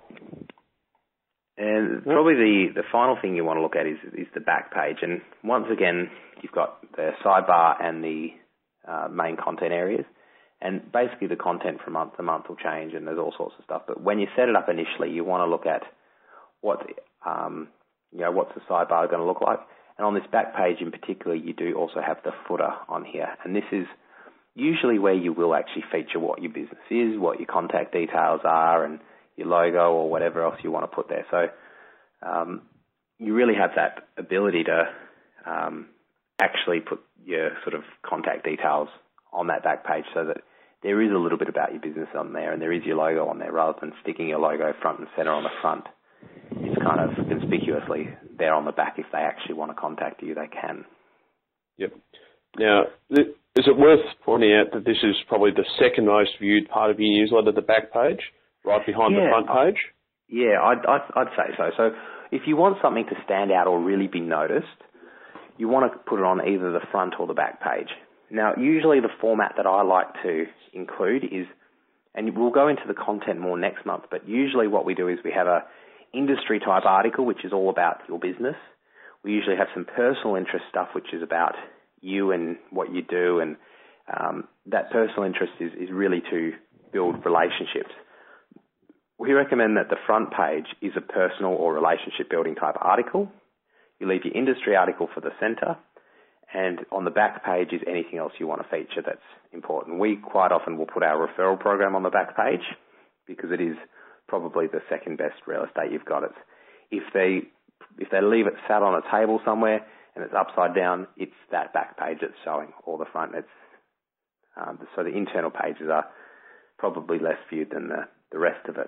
And probably the final thing you want to look at is the back page. And once again, you've got the sidebar and the main content areas. And basically the content from month to month will change, and there's all sorts of stuff. But when you set it up initially, you want to look at what's the sidebar going to look like. And on this back page in particular, you do also have the footer on here. And this is usually where you will actually feature what your business is, what your contact details are, and your logo or whatever else you want to put there. So you really have that ability to actually put your sort of contact details on that back page so that there is a little bit about your business on there, and there is your logo on there, rather than sticking your logo front and center on the front. It's kind of conspicuously there on the back. If they actually want to contact you, they can. Yep. Now, is it worth pointing out that this is probably the second most viewed part of your newsletter, the back page, right behind the front page? Yeah, I'd say so. So if you want something to stand out or really be noticed, you want to put it on either the front or the back page. Now, usually the format that I like to include is, and we'll go into the content more next month, but usually what we do is we have a industry type article, which is all about your business. We usually have some personal interest stuff, which is about you and what you do, and that personal interest is really to build relationships. We recommend that the front page is a personal or relationship building type article. You leave your industry article for the center, and on the back page is anything else you want to feature that's important. We quite often will put our referral program on the back page because it is probably the second best real estate you've got. If they leave it sat on a table somewhere and it's upside down, it's that back page that's showing, or the front. So the internal pages are probably less viewed than the rest of it.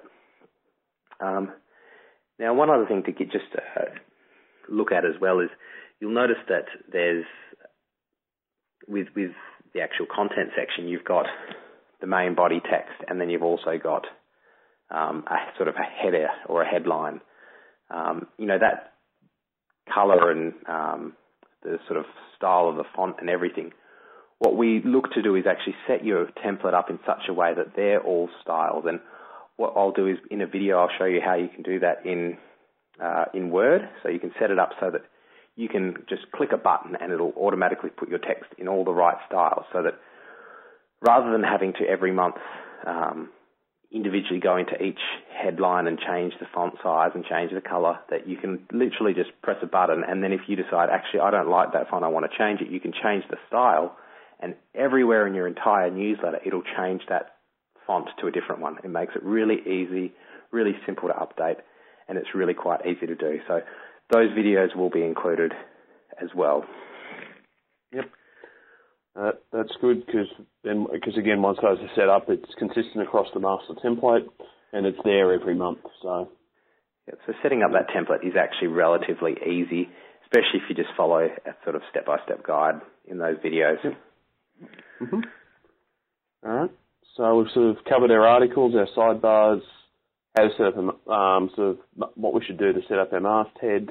Now, one other thing to look at as well is you'll notice that there's, with the actual content section, you've got the main body text, and then you've also got a sort of a header or a headline. That colour and the sort of style of the font and everything. What we look to do is actually set your template up in such a way that they're all styled. And what I'll do is in a video I'll show you how you can do that in Word. So you can set it up so that you can just click a button and it'll automatically put your text in all the right styles, so that rather than having to every month individually go into each headline and change the font size and change the colour, that you can literally just press a button, and then if you decide, actually, I don't like that font, I want to change it, you can change the style, and everywhere in your entire newsletter, it'll change that font to a different one. It makes it really easy, really simple to update, and it's really quite easy to do. So those videos will be included as well. Yep. That's good because again, once those are set up, it's consistent across the master template and it's there every month. So setting up that template is actually relatively easy, especially if you just follow a sort of step-by-step guide in those videos. Yep. Mm-hmm. All right. So we've sort of covered our articles, our sidebars, how to set up sort of what we should do to set up our masthead.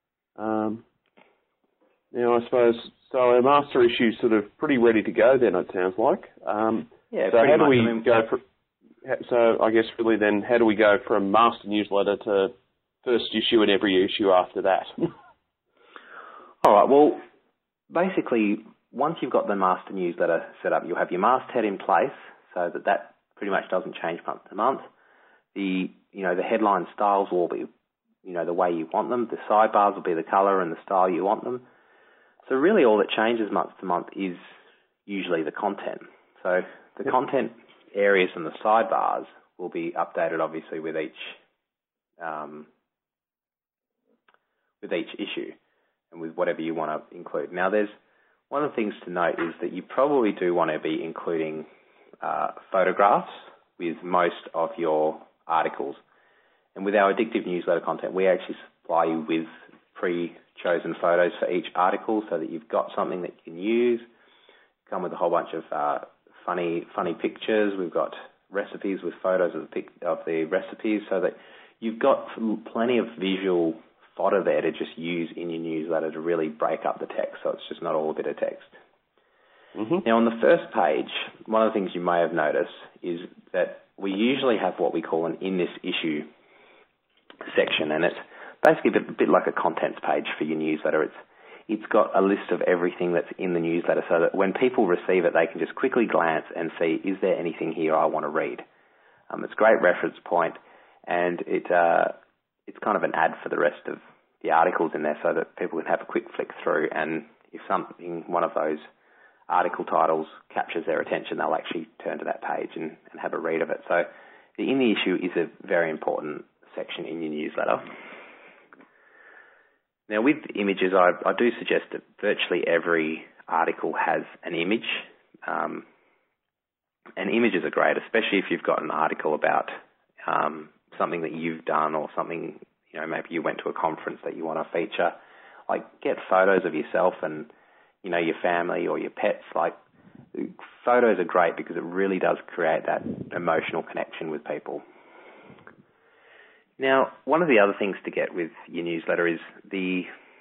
Now, I suppose, so our master issue is sort of pretty ready to go then, it sounds like. So how do we go from, so I guess really then, how do we go from master newsletter to first issue and every issue after that? All right, well, basically, once you've got the master newsletter set up, you'll have your masthead in place so that pretty much doesn't change month to month. The headline styles will be, the way you want them. The sidebars will be the colour and the style you want them. So really all that changes month to month is usually the content. So the content areas and the sidebars will be updated obviously with each issue and with whatever you want to include. Now there's one of the things to note is that you probably do want to be including photographs with most of your articles. And with our addictive newsletter content, we actually supply you with pre-chosen photos for each article so that you've got something that you can use. Come with a whole bunch of funny pictures. We've got recipes with photos of the recipes so that you've got plenty of visual fodder there to just use in your newsletter to really break up the text so it's just not all a bit of text. Mm-hmm. Now on the first page, one of the things you may have noticed is that we usually have what we call an in this issue section, and it's basically a bit like a contents page for your newsletter. It's got a list of everything that's in the newsletter so that when people receive it, they can just quickly glance and see, is there anything here I want to read? It's a great reference point, and it's kind of an ad for the rest of the articles in there so that people can have a quick flick through, and if one of those article titles captures their attention, they'll actually turn to that page and have a read of it. So the in the issue is a very important section in your newsletter. Now with images, I do suggest that virtually every article has an image. And images are great, especially if you've got an article about something that you've done or something, maybe you went to a conference that you want to feature. Like get photos of yourself and, your family or your pets. Like photos are great because it really does create that emotional connection with people. Now, one of the other things to get with your newsletter is the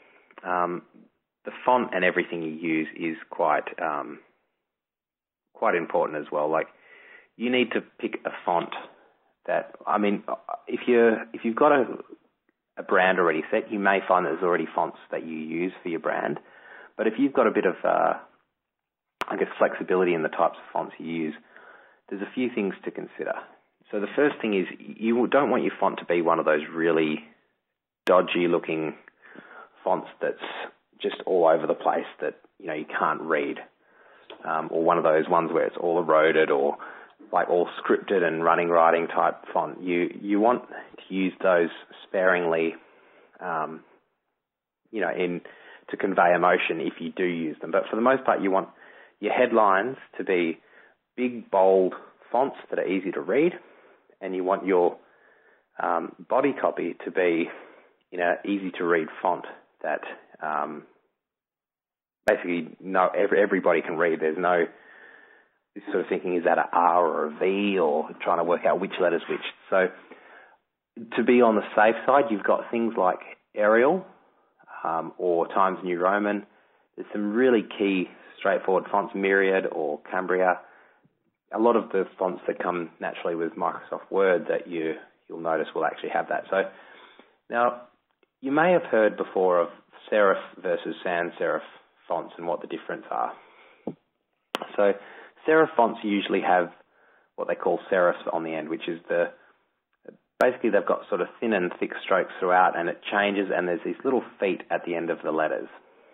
font and everything you use is quite important as well. Like, you need to pick a font that, if you've got a brand already set, you may find that there's already fonts that you use for your brand. But if you've got a bit of I guess, flexibility in the types of fonts you use, there's a few things to consider. So the first thing is you don't want your font to be one of those really dodgy looking fonts that's just all over the place that, you can't read, or one of those ones where it's all eroded or like all scripted and running writing type font. You want to use those sparingly, to convey emotion if you do use them. But for the most part, you want your headlines to be big, bold fonts that are easy to read, and you want your body copy to be, easy to read font that basically everybody can read. There's no this sort of thinking, is that an R or a V, or trying to work out which letter's which. So to be on the safe side, you've got things like Arial or Times New Roman. There's some really key straightforward fonts, Myriad or Cambria. A lot of the fonts that come naturally with Microsoft Word that you'll notice will actually have that. So now you may have heard before of serif versus sans serif fonts and what the difference are. So serif fonts usually have what they call serifs on the end, which is basically they've got sort of thin and thick strokes throughout, and it changes, and there's these little feet at the end of the letters.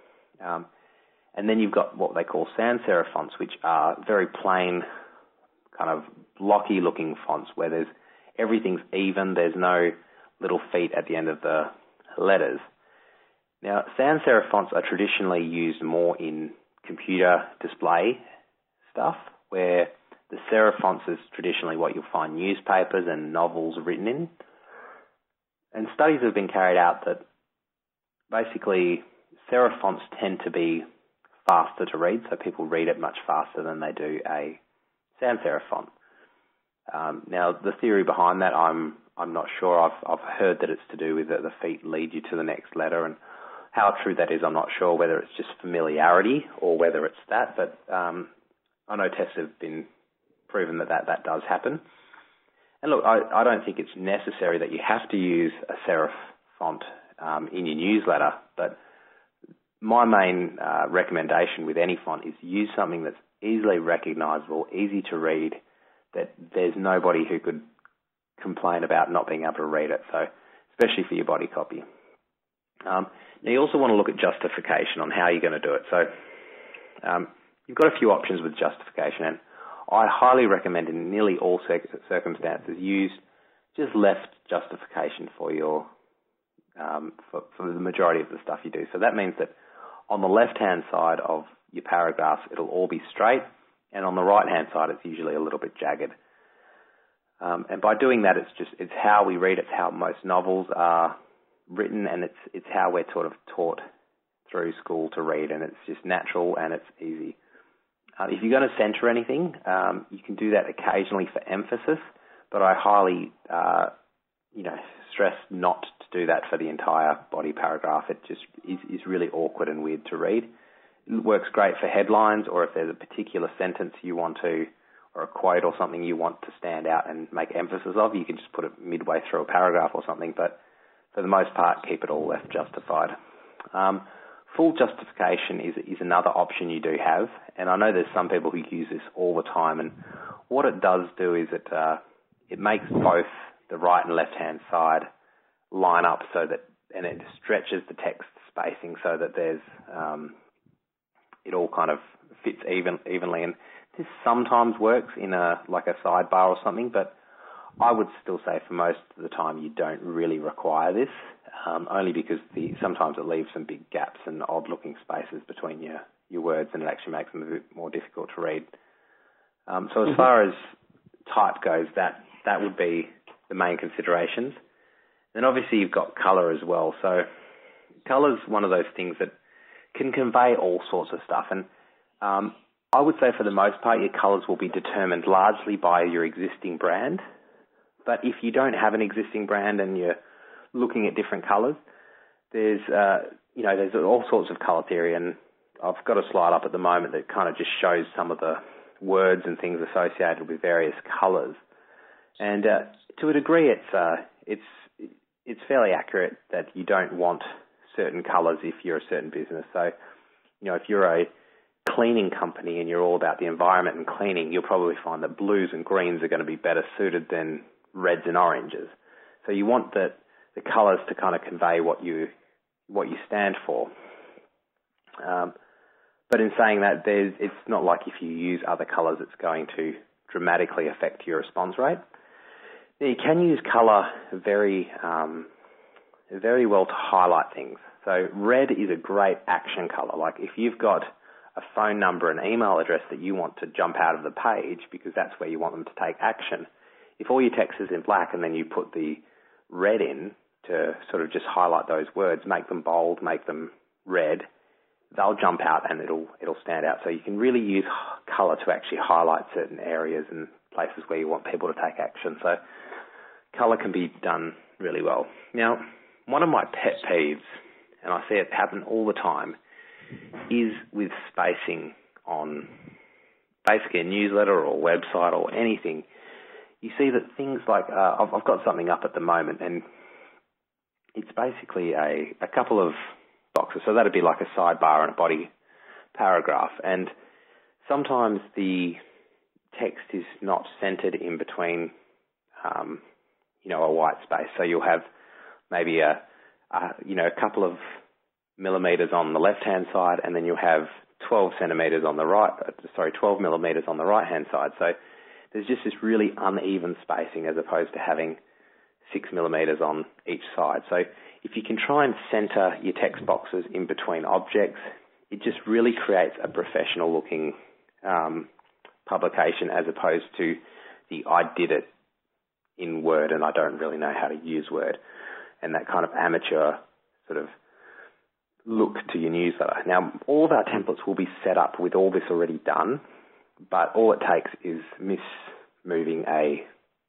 And then you've got what they call sans serif fonts, which are very plain, kind of blocky looking fonts where everything's even, there's no little feet at the end of the letters. Now, sans serif fonts are traditionally used more in computer display stuff, where the serif fonts is traditionally what you'll find newspapers and novels written in. And studies have been carried out that basically serif fonts tend to be faster to read, so people read it much faster than they do a sans serif font. Now, the theory behind that, I'm not sure. I've heard that it's to do with that the feet lead you to the next letter, and how true that is, I'm not sure, whether it's just familiarity or whether it's that, but I know tests have been proven that does happen. And look, I don't think it's necessary that you have to use a serif font in your newsletter, but my main recommendation with any font is use something that's easily recognizable, easy to read, that there's nobody who could complain about not being able to read it, so especially for your body copy. Now, you also want to look at justification on how you're going to do it. So you've got a few options with justification, and I highly recommend in nearly all circumstances use just left justification for your for the majority of the stuff you do. So that means that on the left-hand side of your paragraphs, it'll all be straight, and on the right-hand side, it's usually a little bit jagged. And by doing that, it's how we read, it's how most novels are written, and it's how we're sort of taught through school to read, and it's just natural and it's easy. If you're going to center anything, you can do that occasionally for emphasis, but I highly, stress not to do that for the entire body paragraph. It just is really awkward and weird to read. It works great for headlines, or if there's a particular sentence you want to, or a quote or something you want to stand out and make emphasis of, you can just put it midway through a paragraph or something, but for the most part, keep it all left justified. Full justification is another option you do have, and I know there's some people who use this all the time, and what it does do is it makes both the right and left-hand side line up so that, and it stretches the text spacing so that there's, it all kind of fits evenly, and this sometimes works in a sidebar or something, but I would still say for most of the time you don't really require this, only because sometimes it leaves some big gaps and odd-looking spaces between your words, and it actually makes them a bit more difficult to read. So as far as type goes, that would be the main considerations. Then obviously you've got colour as well. So colour's one of those things that can convey all sorts of stuff, and I would say for the most part your colours will be determined largely by your existing brand. But if you don't have an existing brand and you're looking at different colours, there's all sorts of colour theory, and I've got a slide up at the moment that kind of just shows some of the words and things associated with various colours. And to a degree, it's fairly accurate that you don't want certain colours if you're a certain business. So, if you're a cleaning company and you're all about the environment and cleaning, you'll probably find that blues and greens are going to be better suited than reds and oranges. So you want the colours to kind of convey what you stand for. But in saying that, it's not like if you use other colours, it's going to dramatically affect your response rate. Now, you can use colour very well to highlight things. So red is a great action colour. Like if you've got a phone number and email address that you want to jump out of the page because that's where you want them to take action, if all your text is in black and then you put the red in to sort of just highlight those words, make them bold, make them red, they'll jump out and it'll stand out. So you can really use colour to actually highlight certain areas and places where you want people to take action. So colour can be done really well. Now, one of my pet peeves, and I see it happen all the time, is with spacing on basically a newsletter or a website or anything. You see that things like, I've got something up at the moment, and it's basically a couple of boxes. So that'd be like a sidebar and a body paragraph. And sometimes the text is not centered in between, a white space. So you'll have maybe a couple of millimeters on the left-hand side, and then you'll have 12 millimeters on the right-hand side. So there's just this really uneven spacing as opposed to having 6 millimeters on each side. So if you can try and center your text boxes in between objects, it just really creates a professional-looking publication as opposed to the I did it in Word and I don't really know how to use Word, and that kind of amateur sort of look to your newsletter. Now, all of our templates will be set up with all this already done, but all it takes is moving a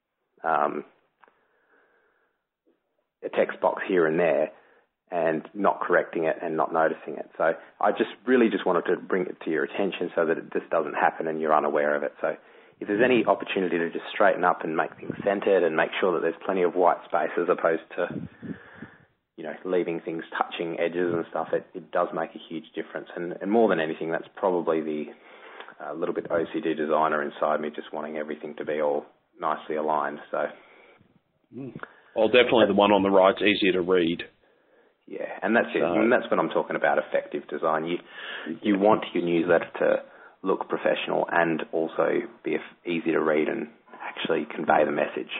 text box here and there and not correcting it and not noticing it. So I just wanted to bring it to your attention so that it just doesn't happen and you're unaware of it. So if there's any opportunity to just straighten up and make things centered and make sure that there's plenty of white space as opposed to, leaving things touching edges and stuff, it does make a huge difference. And more than anything, that's probably the little bit OCD designer inside me just wanting everything to be all nicely aligned. So, well, definitely the one on the right's easier to read. Yeah, and that's it. And that's what I'm talking about, effective design. You want your newsletter to look professional and also be easy to read and actually convey the message.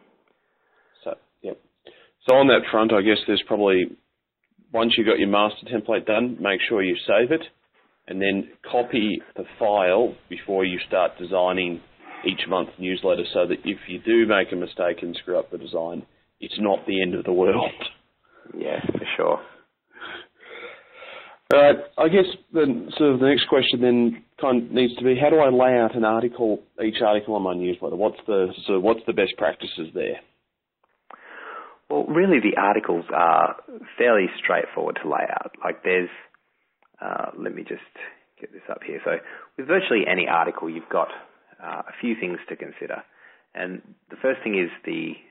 So on that front, I guess there's probably, once you've got your master template done, make sure you save it and then copy the file before you start designing each month newsletter so that if you do make a mistake and screw up the design, it's not the end of the world. Yeah, for sure. I guess the next question then kind of needs to be, how do I lay out each article on my newsletter? What's the best practices there? Well, really the articles are fairly straightforward to lay out. Like there's, let me just get this up here. So with virtually any article, you've got a few things to consider. And the first thing is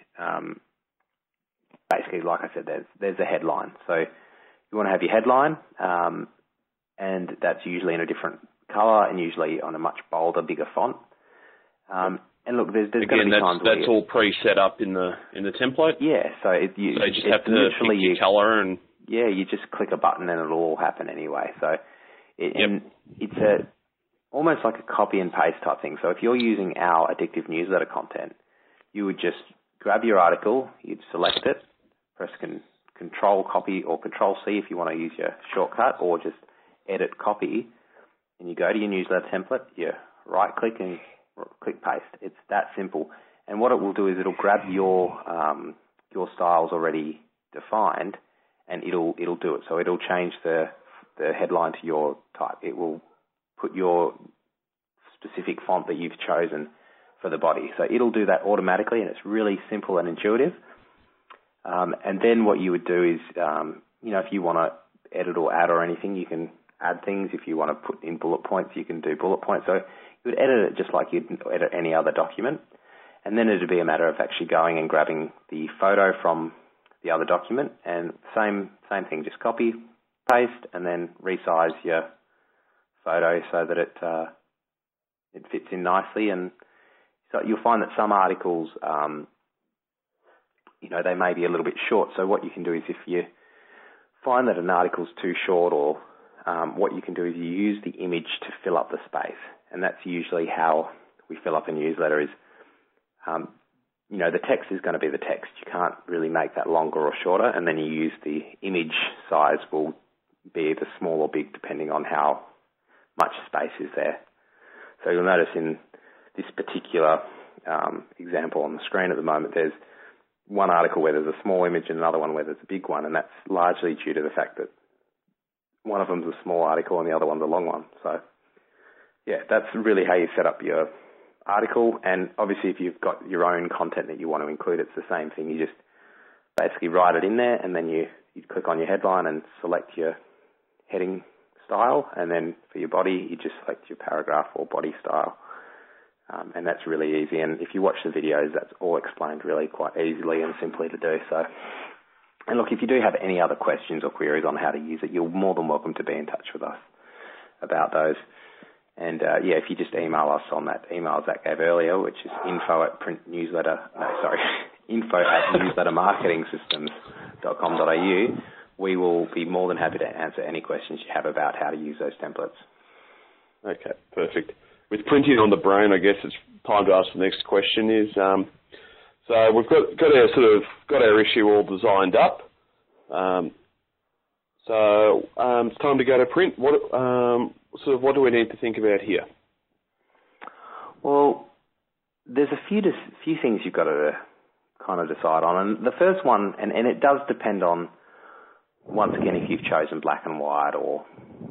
basically, like I said, there's a headline. So you want to have your headline, and that's usually in a different color and usually on a much bolder, bigger font. And look, there's going to be times where that's all pre-set up in the template. Yeah, so you just have to pick your color and you just click a button and it'll all happen anyway. So it's almost like a copy and paste type thing. So if you're using our addictive newsletter content, you would just grab your article, you'd select it, press Control Copy or Control C if you want to use your shortcut, or just edit copy, and you go to your newsletter template, you right click and click paste. It's that simple. And what it will do is it'll grab your styles already defined, and it'll do it. So it'll change the headline to your type. It will put your specific font that you've chosen for the body. So it'll do that automatically, and it's really simple and intuitive. And then what you would do is, if you want to edit or add or anything, you can add things. If you want to put in bullet points, you can do bullet points. So you would edit it just like you'd edit any other document. And then it would be a matter of actually going and grabbing the photo from the other document, and same thing, just copy, paste, and then resize your photo so that it fits in nicely. And so you'll find that some articles, they may be a little bit short. So what you can do is if you find that an article's too short, or what you can do is you use the image to fill up the space. And that's usually how we fill up a newsletter is, the text is going to be the text. You can't really make that longer or shorter. And then you use the image size will be either small or big depending on how much space is there. So you'll notice in this particular example on the screen at the moment, there's one article where there's a small image and another one where there's a big one, and that's largely due to the fact that one of them's a small article and the other one's a long one. So, yeah, that's really how you set up your article. And obviously, if you've got your own content that you want to include, it's the same thing. You just basically write it in there, and then you click on your headline and select your heading style, and then for your body, you just select your paragraph or body style. And that's really easy. And if you watch the videos, that's all explained really quite easily and simply to do so. And look, if you do have any other questions or queries on how to use it, you're more than welcome to be in touch with us about those. And if you just email us on that email Zach gave earlier, which is info@newslettermarketingsystems.com.au, we will be more than happy to answer any questions you have about how to use those templates. Okay, perfect. With printing on the brain, I guess it's time to ask the next question. Is so we've got our issue all designed up. It's time to go to print. What do we need to think about here? Well, there's a few things you've got to kind of decide on, and the first one, and it does depend on, once again, if you've chosen black and white or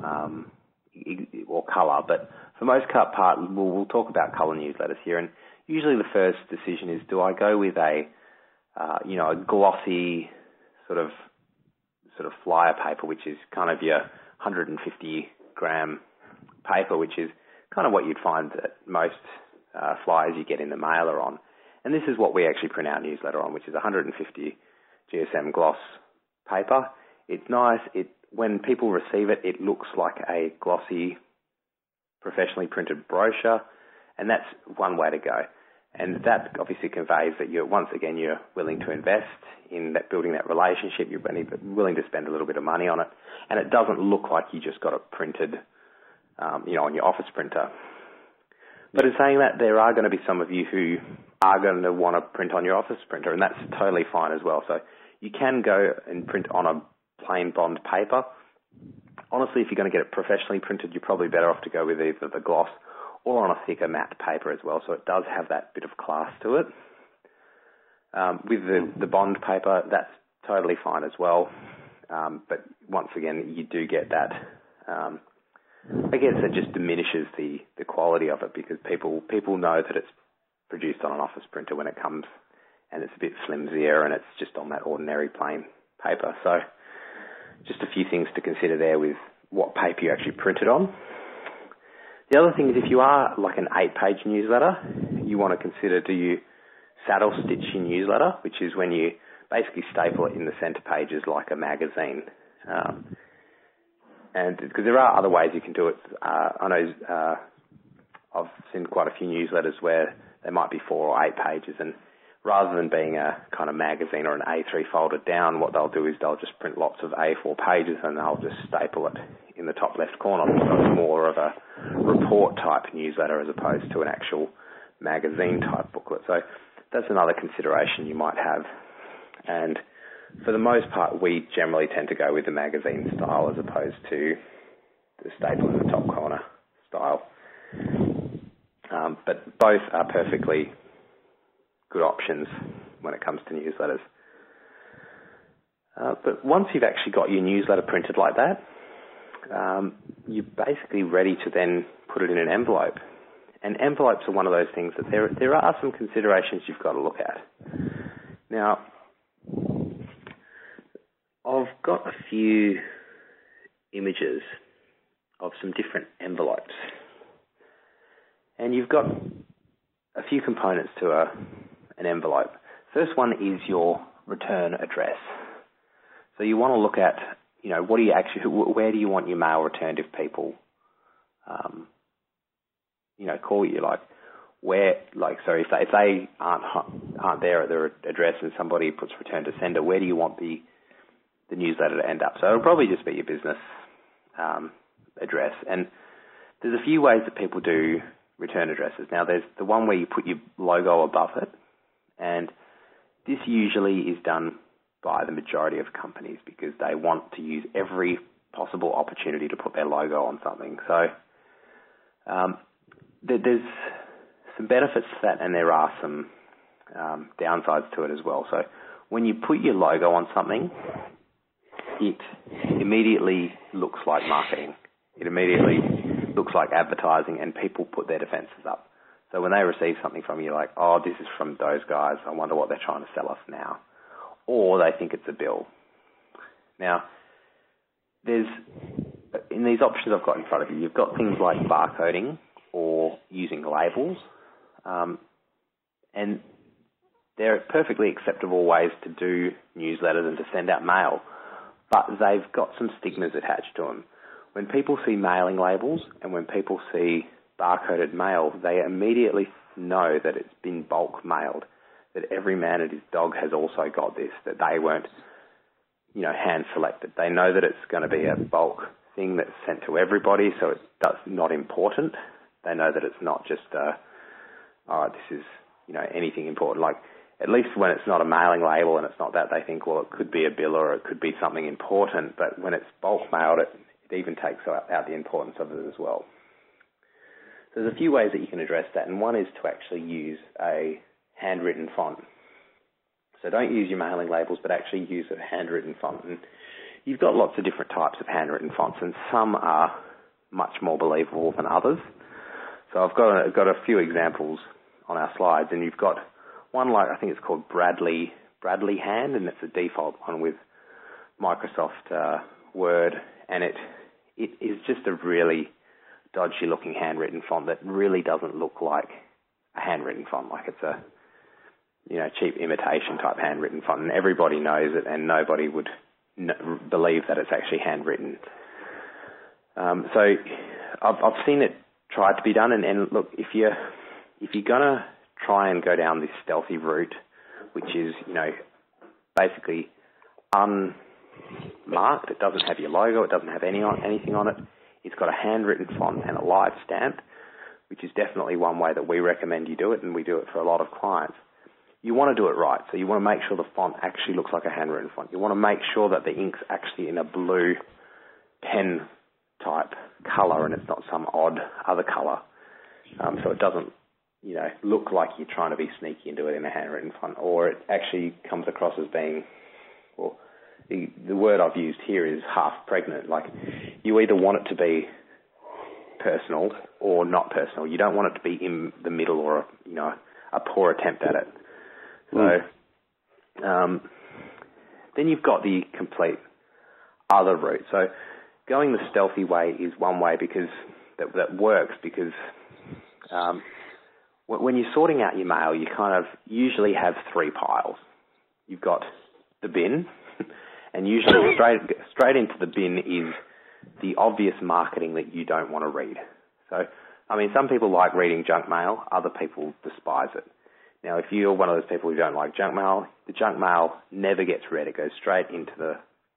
colour, but for most part, we'll talk about colour newsletters here, and usually the first decision is, do I go with a glossy sort of flyer paper, which is kind of your 150 gram paper, which is kind of what you'd find that most flyers you get in the mail are on. And this is what we actually print our newsletter on, which is 150 GSM gloss paper. It's nice. When people receive it, it looks like a glossy, professionally printed brochure, and that's one way to go. And that obviously conveys that you're willing to invest in that, building that relationship. You're willing to spend a little bit of money on it, and it doesn't look like you just got it printed, on your office printer. But in saying that, there are going to be some of you who are going to want to print on your office printer, and that's totally fine as well. So you can go and print on a plain bond paper. Honestly, if you're going to get it professionally printed, you're probably better off to go with either the gloss or on a thicker matte paper as well, so it does have that bit of class to it. With the bond paper, that's totally fine as well. But once again, you do get that. I guess it just diminishes the quality of it, because people know that it's produced on an office printer when it comes, and it's a bit flimsier and it's just on that ordinary plain paper. So just a few things to consider there with what paper you actually print it on. The other thing is, if you are like an 8-page newsletter, you want to consider, do you saddle stitch your newsletter, which is when you basically staple it in the center pages like a magazine. And because there are other ways you can do it. I know I've seen quite a few newsletters where they might be 4 or 8 pages, and rather than being a kind of magazine or an A3 folded down, what they'll do is they'll just print lots of A4 pages and they'll just staple it in the top left corner. So it's more of a report type newsletter as opposed to an actual magazine type booklet. So that's another consideration you might have. And for the most part, we generally tend to go with the magazine style as opposed to the staple in the top corner style. But both are perfectly good options when it comes to newsletters. But once you've actually got your newsletter printed like that, you're basically ready to then put it in an envelope. And envelopes are one of those things that there are some considerations you've got to look at. Now, I've got a few images of some different envelopes. And you've got a few components to an envelope. First one is your return address. So you want to look at, where do you want your mail returned if people call you, so if they aren't there at their address and somebody puts return to sender, where do you want the newsletter to end up? So it'll probably just be your business address. And there's a few ways that people do return addresses. Now, there's the one where you put your logo above it, and this usually is done by the majority of companies because they want to use every possible opportunity to put their logo on something. So there's some benefits to that, and there are some downsides to it as well. So when you put your logo on something, it immediately looks like marketing. It immediately looks like advertising, and people put their defences up. So when they receive something from you, like, oh, this is from those guys, I wonder what they're trying to sell us now. Or they think it's a bill. Now, in these options I've got in front of you, you've got things like barcoding or using labels, and they're perfectly acceptable ways to do newsletters and to send out mail, but they've got some stigmas attached to them. When people see mailing labels and when people see barcoded mail, they immediately know that it's been bulk mailed, that every man and his dog has also got this, that they weren't, hand selected. They know that it's going to be a bulk thing that's sent to everybody, so that's not important. They know that it's not just, this is, anything important. Like, at least when it's not a mailing label and it's not that, they think, well, it could be a bill or it could be something important, but when it's bulk mailed, it even takes out the importance of it as well. So there's a few ways that you can address that, and one is to actually use a handwritten font. So don't use your mailing labels, but actually use a handwritten font. And you've got lots of different types of handwritten fonts, and some are much more believable than others. So I've got a few examples on our slides, and you've got one I think it's called Bradley Hand, and it's a default one with Microsoft Word, and it is just a really dodgy looking handwritten font that really doesn't look like a handwritten font, like it's a cheap imitation type handwritten font, and everybody knows it, and nobody would believe that it's actually handwritten. So I've seen it tried to be done, and look, if you're gonna try and go down this stealthy route, which is basically unmarked, it doesn't have your logo, it doesn't have anything on it, it's got a handwritten font and a live stamp, which is definitely one way that we recommend you do it, and we do it for a lot of clients. You want to do it right, so you want to make sure the font actually looks like a handwritten font. You want to make sure that the ink's actually in a blue pen type colour and it's not some odd other colour, so it doesn't look like you're trying to be sneaky and do it in a handwritten font, or it actually comes across as being, well, the word I've used here is half pregnant. Like, you either want it to be personal or not personal. You don't want it to be in the middle or a poor attempt at it. So then you've got the complete other route. So going the stealthy way is one way because that works because when you're sorting out your mail, you kind of usually have three piles. You've got the bin, and usually straight into the bin is the obvious marketing that you don't want to read. So, some people like reading junk mail, other people despise it. Now, if you're one of those people who don't like junk mail, the junk mail never gets read. It goes straight into the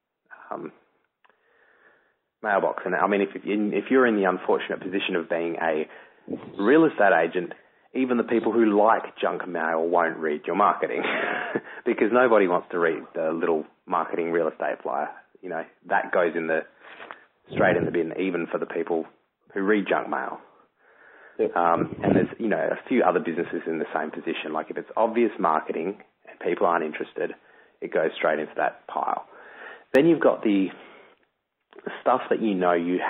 mailbox. And if you're in the unfortunate position of being a real estate agent, even the people who like junk mail won't read your marketing because nobody wants to read the little marketing real estate flyer. That goes straight in the bin, even for the people who read junk mail. Yep. And there's, a few other businesses in the same position. Like if it's obvious marketing and people aren't interested, it goes straight into that pile. Then you've got the stuff that you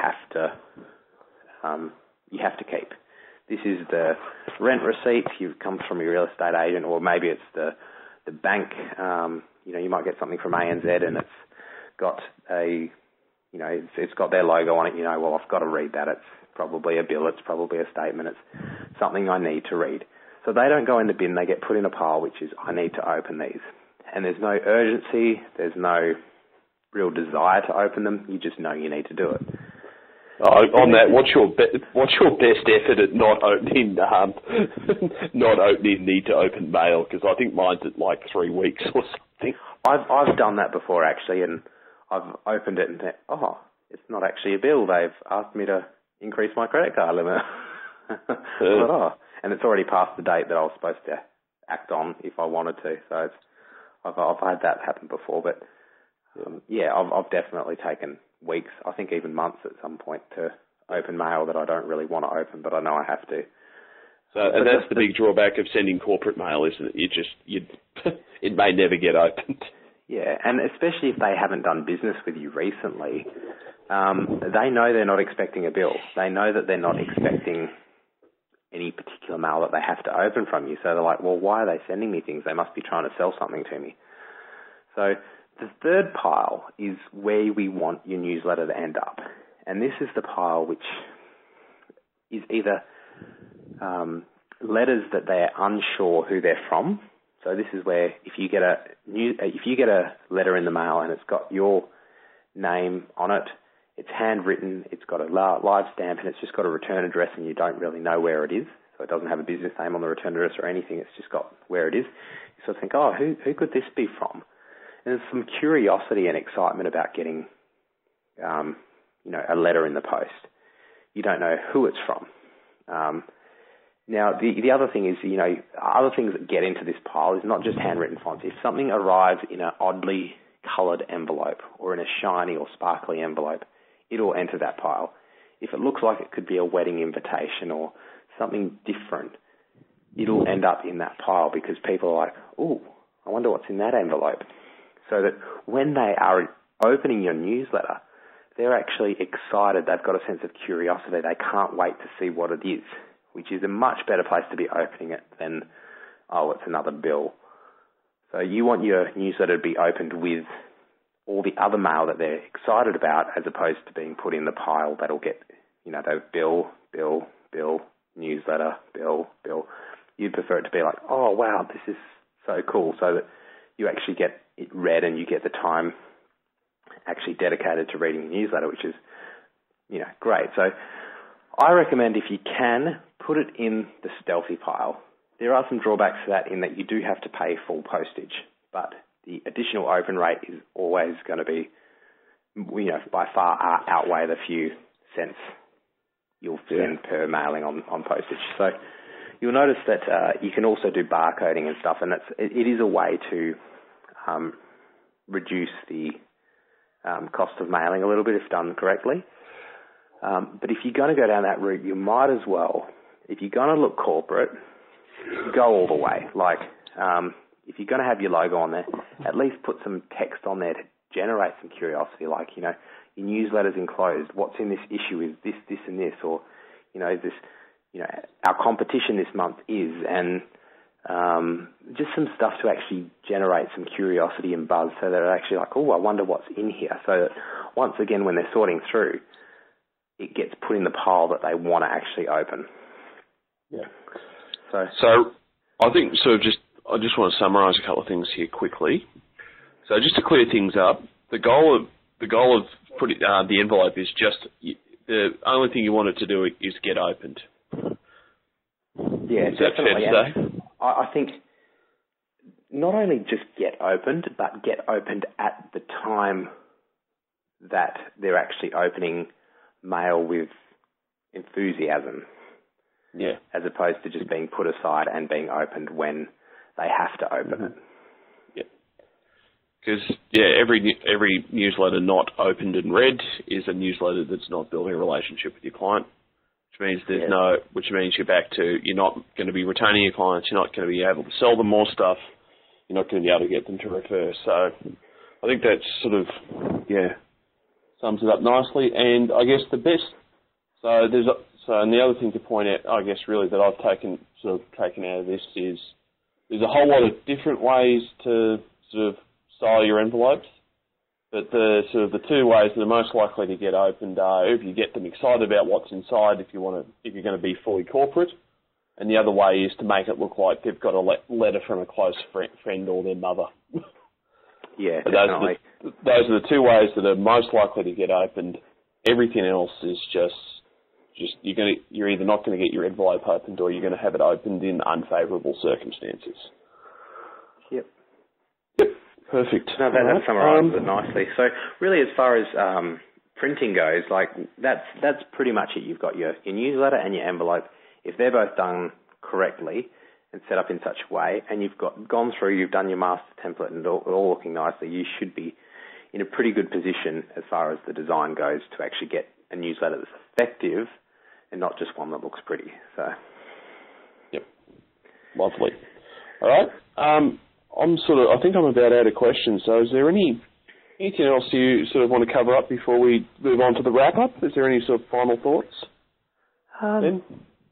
have to keep. This is the rent receipts you've come from your real estate agent, or maybe it's the bank. You might get something from ANZ and it's got it's got their logo on it. Well, I've got to read that. It's probably a bill. It's probably a statement. It's something I need to read. So they don't go in the bin. They get put in a pile, which is I need to open these. And there's no urgency. There's no real desire to open them. You just know you need to do it. On that, what's your best effort at not opening need to open mail? Because I think mine's at like 3 weeks or something. I've done that before actually, and I've opened it and said, oh, it's not actually a bill. They've asked me to increase my credit card limit. I thought, oh, and it's already past the date that I was supposed to act on if I wanted to. So I've had that happen before, but I've definitely taken weeks, I think even months at some point to open mail that I don't really want to open, but I know I have to. So and that's the big drawback of sending corporate mail, isn't it? It may never get opened. Yeah, and especially if they haven't done business with you recently, they know they're not expecting a bill. They know that they're not expecting any particular mail that they have to open from you. So they're like, well, why are they sending me things? They must be trying to sell something to me. So the third pile is where we want your newsletter to end up. And this is the pile which is either letters that they're unsure who they're from. So this is where if you get a letter in the mail and it's got your name on it, it's handwritten, it's got a live stamp, and it's just got a return address, and you don't really know where it is. So it doesn't have a business name on the return address or anything. It's just got where it is. You sort of think, oh, who could this be from? And there's some curiosity and excitement about getting, a letter in the post. You don't know who it's from. Now, the other thing is, other things that get into this pile is not just handwritten fonts. If something arrives in an oddly coloured envelope or in a shiny or sparkly envelope, it'll enter that pile. If it looks like it could be a wedding invitation or something different, it'll end up in that pile because people are like, oh, I wonder what's in that envelope. So that when they are opening your newsletter, they're actually excited. They've got a sense of curiosity. They can't wait to see what it is, which is a much better place to be opening it than, oh, it's another bill. So you want your newsletter to be opened with all the other mail that they're excited about as opposed to being put in the pile that'll get, the bill, newsletter, bill. You'd prefer it to be like, oh, wow, this is so cool, so that you actually get it read and you get the time actually dedicated to reading the newsletter, which is, great. So I recommend if you can, put it in the stealthy pile. There are some drawbacks to that in that you do have to pay full postage, but the additional open rate is always going to be, by far outweigh the few cents you'll spend per mailing on postage. So you'll notice that you can also do barcoding and stuff, and it is a way to reduce the cost of mailing a little bit if done correctly. But if you're going to go down that route, you might as well, if you're going to look corporate, go all the way. Like, if you're going to have your logo on there, at least put some text on there to generate some curiosity, like, your newsletter's enclosed. What's in this issue is this, and this, or, this, our competition this month is, and just some stuff to actually generate some curiosity and buzz so that they're actually like, oh, I wonder what's in here. So that once again, when they're sorting through, it gets put in the pile that they want to actually open. Yeah. So I think I just want to summarise a couple of things here quickly. So just to clear things up, the goal of putting the envelope is just the only thing you want it to do is get opened. Yeah, is that fair to say? I think not only just get opened, but get opened at the time that they're actually opening mail with enthusiasm. Yeah. As opposed to just being put aside and being opened when they have to open it. Yeah. Because, every newsletter not opened and read is a newsletter that's not building a relationship with your client, which means you're back to, you're not going to be retaining your clients, you're not going to be able to sell them more stuff, you're not going to be able to get them to refer. So I think that sort of, sums it up nicely. And I guess the best, and the other thing to point out, I guess, really that I've taken out of this is there's a whole lot of different ways to sort of style your envelopes, but the two ways that are most likely to get opened are if you get them excited about what's inside, if you're going to be fully corporate, and the other way is to make it look like they've got a letter from a close friend or their mother. Yeah, definitely. Those are the two ways that are most likely to get opened. Everything else is just you're either not going to get your envelope opened or you're going to have it opened in unfavourable circumstances. Yep. Perfect. No, that summarises it nicely. So really, as far as printing goes, like that's pretty much it. You've got your newsletter and your envelope. If they're both done correctly and set up in such a way, and you've gone through, you've done your master template and all looking nicely, you should be in a pretty good position as far as the design goes to actually get a newsletter that's effective and not just one that looks pretty. So, yep, lovely. All right, I think I'm about out of questions. So, is there anything else you sort of want to cover up before we move on to the wrap up? Is there any sort of final thoughts? Ben?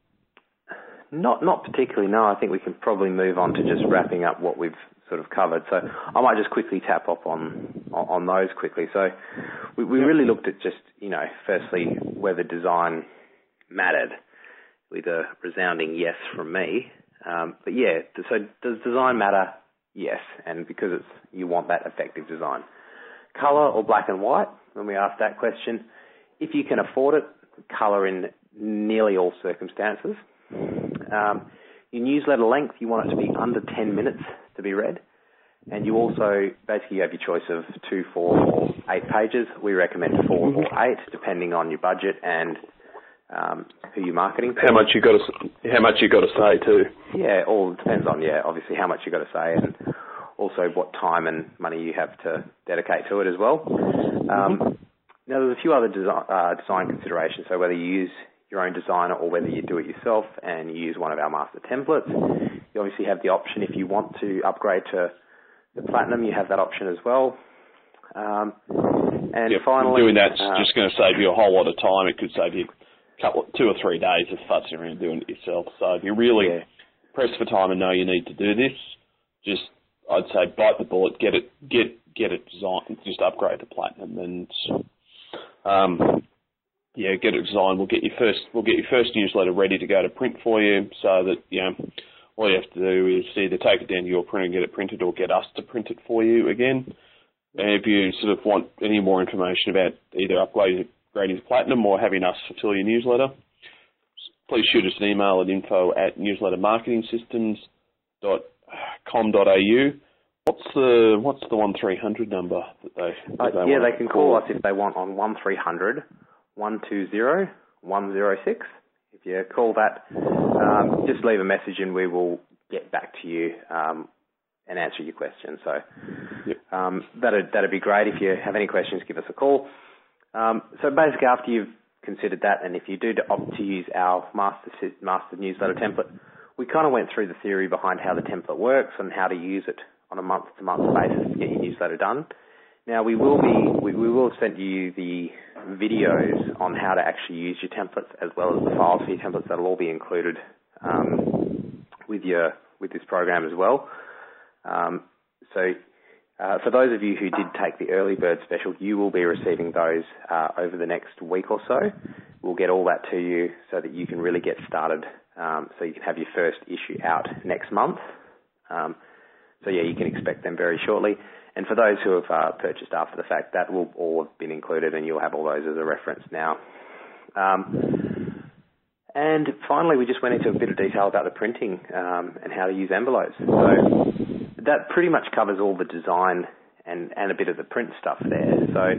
Not particularly. No, I think we can probably move on to just wrapping up what we've sort of covered. So I might just quickly tap up on those quickly. So we really looked at just, firstly, whether design mattered, with a resounding yes from me. But yeah, so does design matter? Yes, and because you want that effective design. Colour or black and white, when we ask that question, if you can afford it, colour in nearly all circumstances. Your newsletter length, you want it to be under 10 minutes to be read. And you also basically have your choice of 2, 4, or 8 pages. We recommend 4 or 8, depending on your budget and who you're marketing to. How much you got to say too. Yeah, all depends on, obviously how much you got to say and also what time and money you have to dedicate to it as well. Now, there's a few other design considerations. So whether you use your own designer or whether you do it yourself and you use one of our master templates, you obviously have the option if you want to upgrade to the Platinum, you have that option as well. And finally, doing that's just going to save you a whole lot of time. It could save you 2 or 3 days of fussing around doing it yourself. So if you really press for time and know you need to do this, just I'd say bite the bullet, get it designed, just upgrade to Platinum, and get it designed. We'll get your first newsletter ready to go to print for you, so that all you have to do is either take it down to your printer and get it printed, or get us to print it for you again. And if you sort of want any more information about either upgrading to Platinum or having us fulfill your newsletter, please shoot us an email at info@newslettermarketingsystems.com.au. What's the 1300 number that they they can call us if they want on 1300 120 106. If you call that, just leave a message and we will get back to you and answer your question. So that'd be great. If you have any questions, give us a call. So basically, after you've considered that, and if you do opt to use our master newsletter template, we kind of went through the theory behind how the template works and how to use it on a month-to-month basis to get your newsletter done. Now we will send you the videos on how to actually use your templates, as well as the files for your templates. That'll all be included with this program as well. For those of you who did take the early bird special, you will be receiving those over the next week or so. We'll get all that to you so that you can really get started, so you can have your first issue out next month. You can expect them very shortly. And for those who have purchased after the fact, that will all have been included, and you'll have all those as a reference now. And finally, we just went into a bit of detail about the printing and how to use envelopes. So that pretty much covers all the design and a bit of the print stuff there. So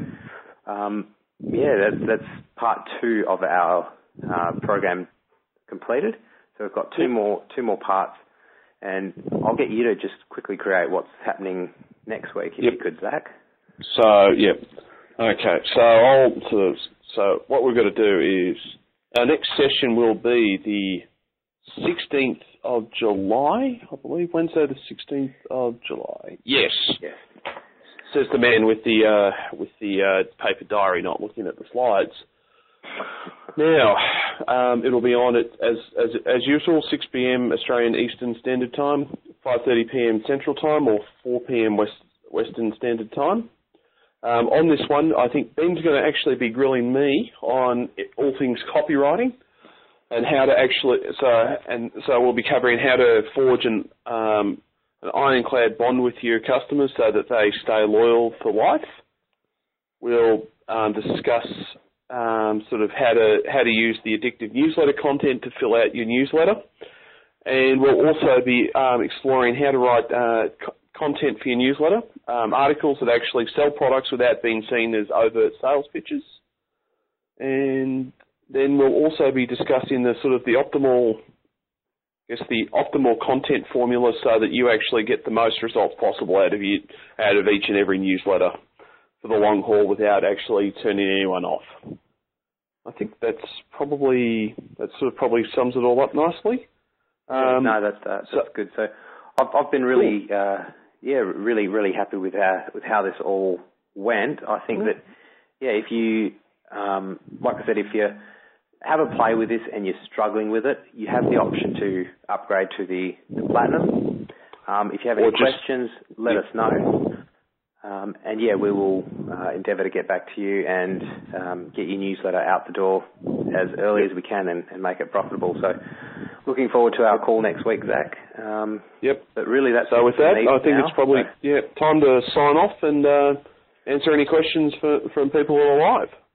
that's part 2 of our program completed. So we've got two more parts, and I'll get you to just quickly create what's happening next week, if you could, Zach. So okay. So what we're going to do is our next session will be the 16th of July, I believe, Wednesday the 16th of July. Yes. Says the man with the paper diary, not looking at the slides. Now, it'll be on at as usual, 6 p.m. Australian Eastern Standard Time, 5:30 p.m. Central Time, or 4 p.m. Western Standard Time. On this one, I think Ben's going to actually be grilling me on all things copywriting and how to actually. So we'll be covering how to forge an ironclad bond with your customers so that they stay loyal for life. We'll discuss sort of how to use the addictive newsletter content to fill out your newsletter. And we'll also be exploring how to write content for your newsletter, articles that actually sell products without being seen as overt sales pitches. And then we'll also be discussing the sort of the optimal content formula so that you actually get the most results possible out of each and every newsletter for the long haul without actually turning anyone off. I think that probably sums it all up nicely. No, that's good. So I've been really, really happy with how this all went. I think that, if you, like I said, if you have a play with this and you're struggling with it, you have the option to upgrade to the Platinum. If you have any questions, let us know. And we will endeavour to get back to you and get your newsletter out the door as early as we can and make it profitable. So looking forward to our call next week, Zach. Yep. But really that's so with that, I think now. It's probably time to sign off and answer any questions from people who are live.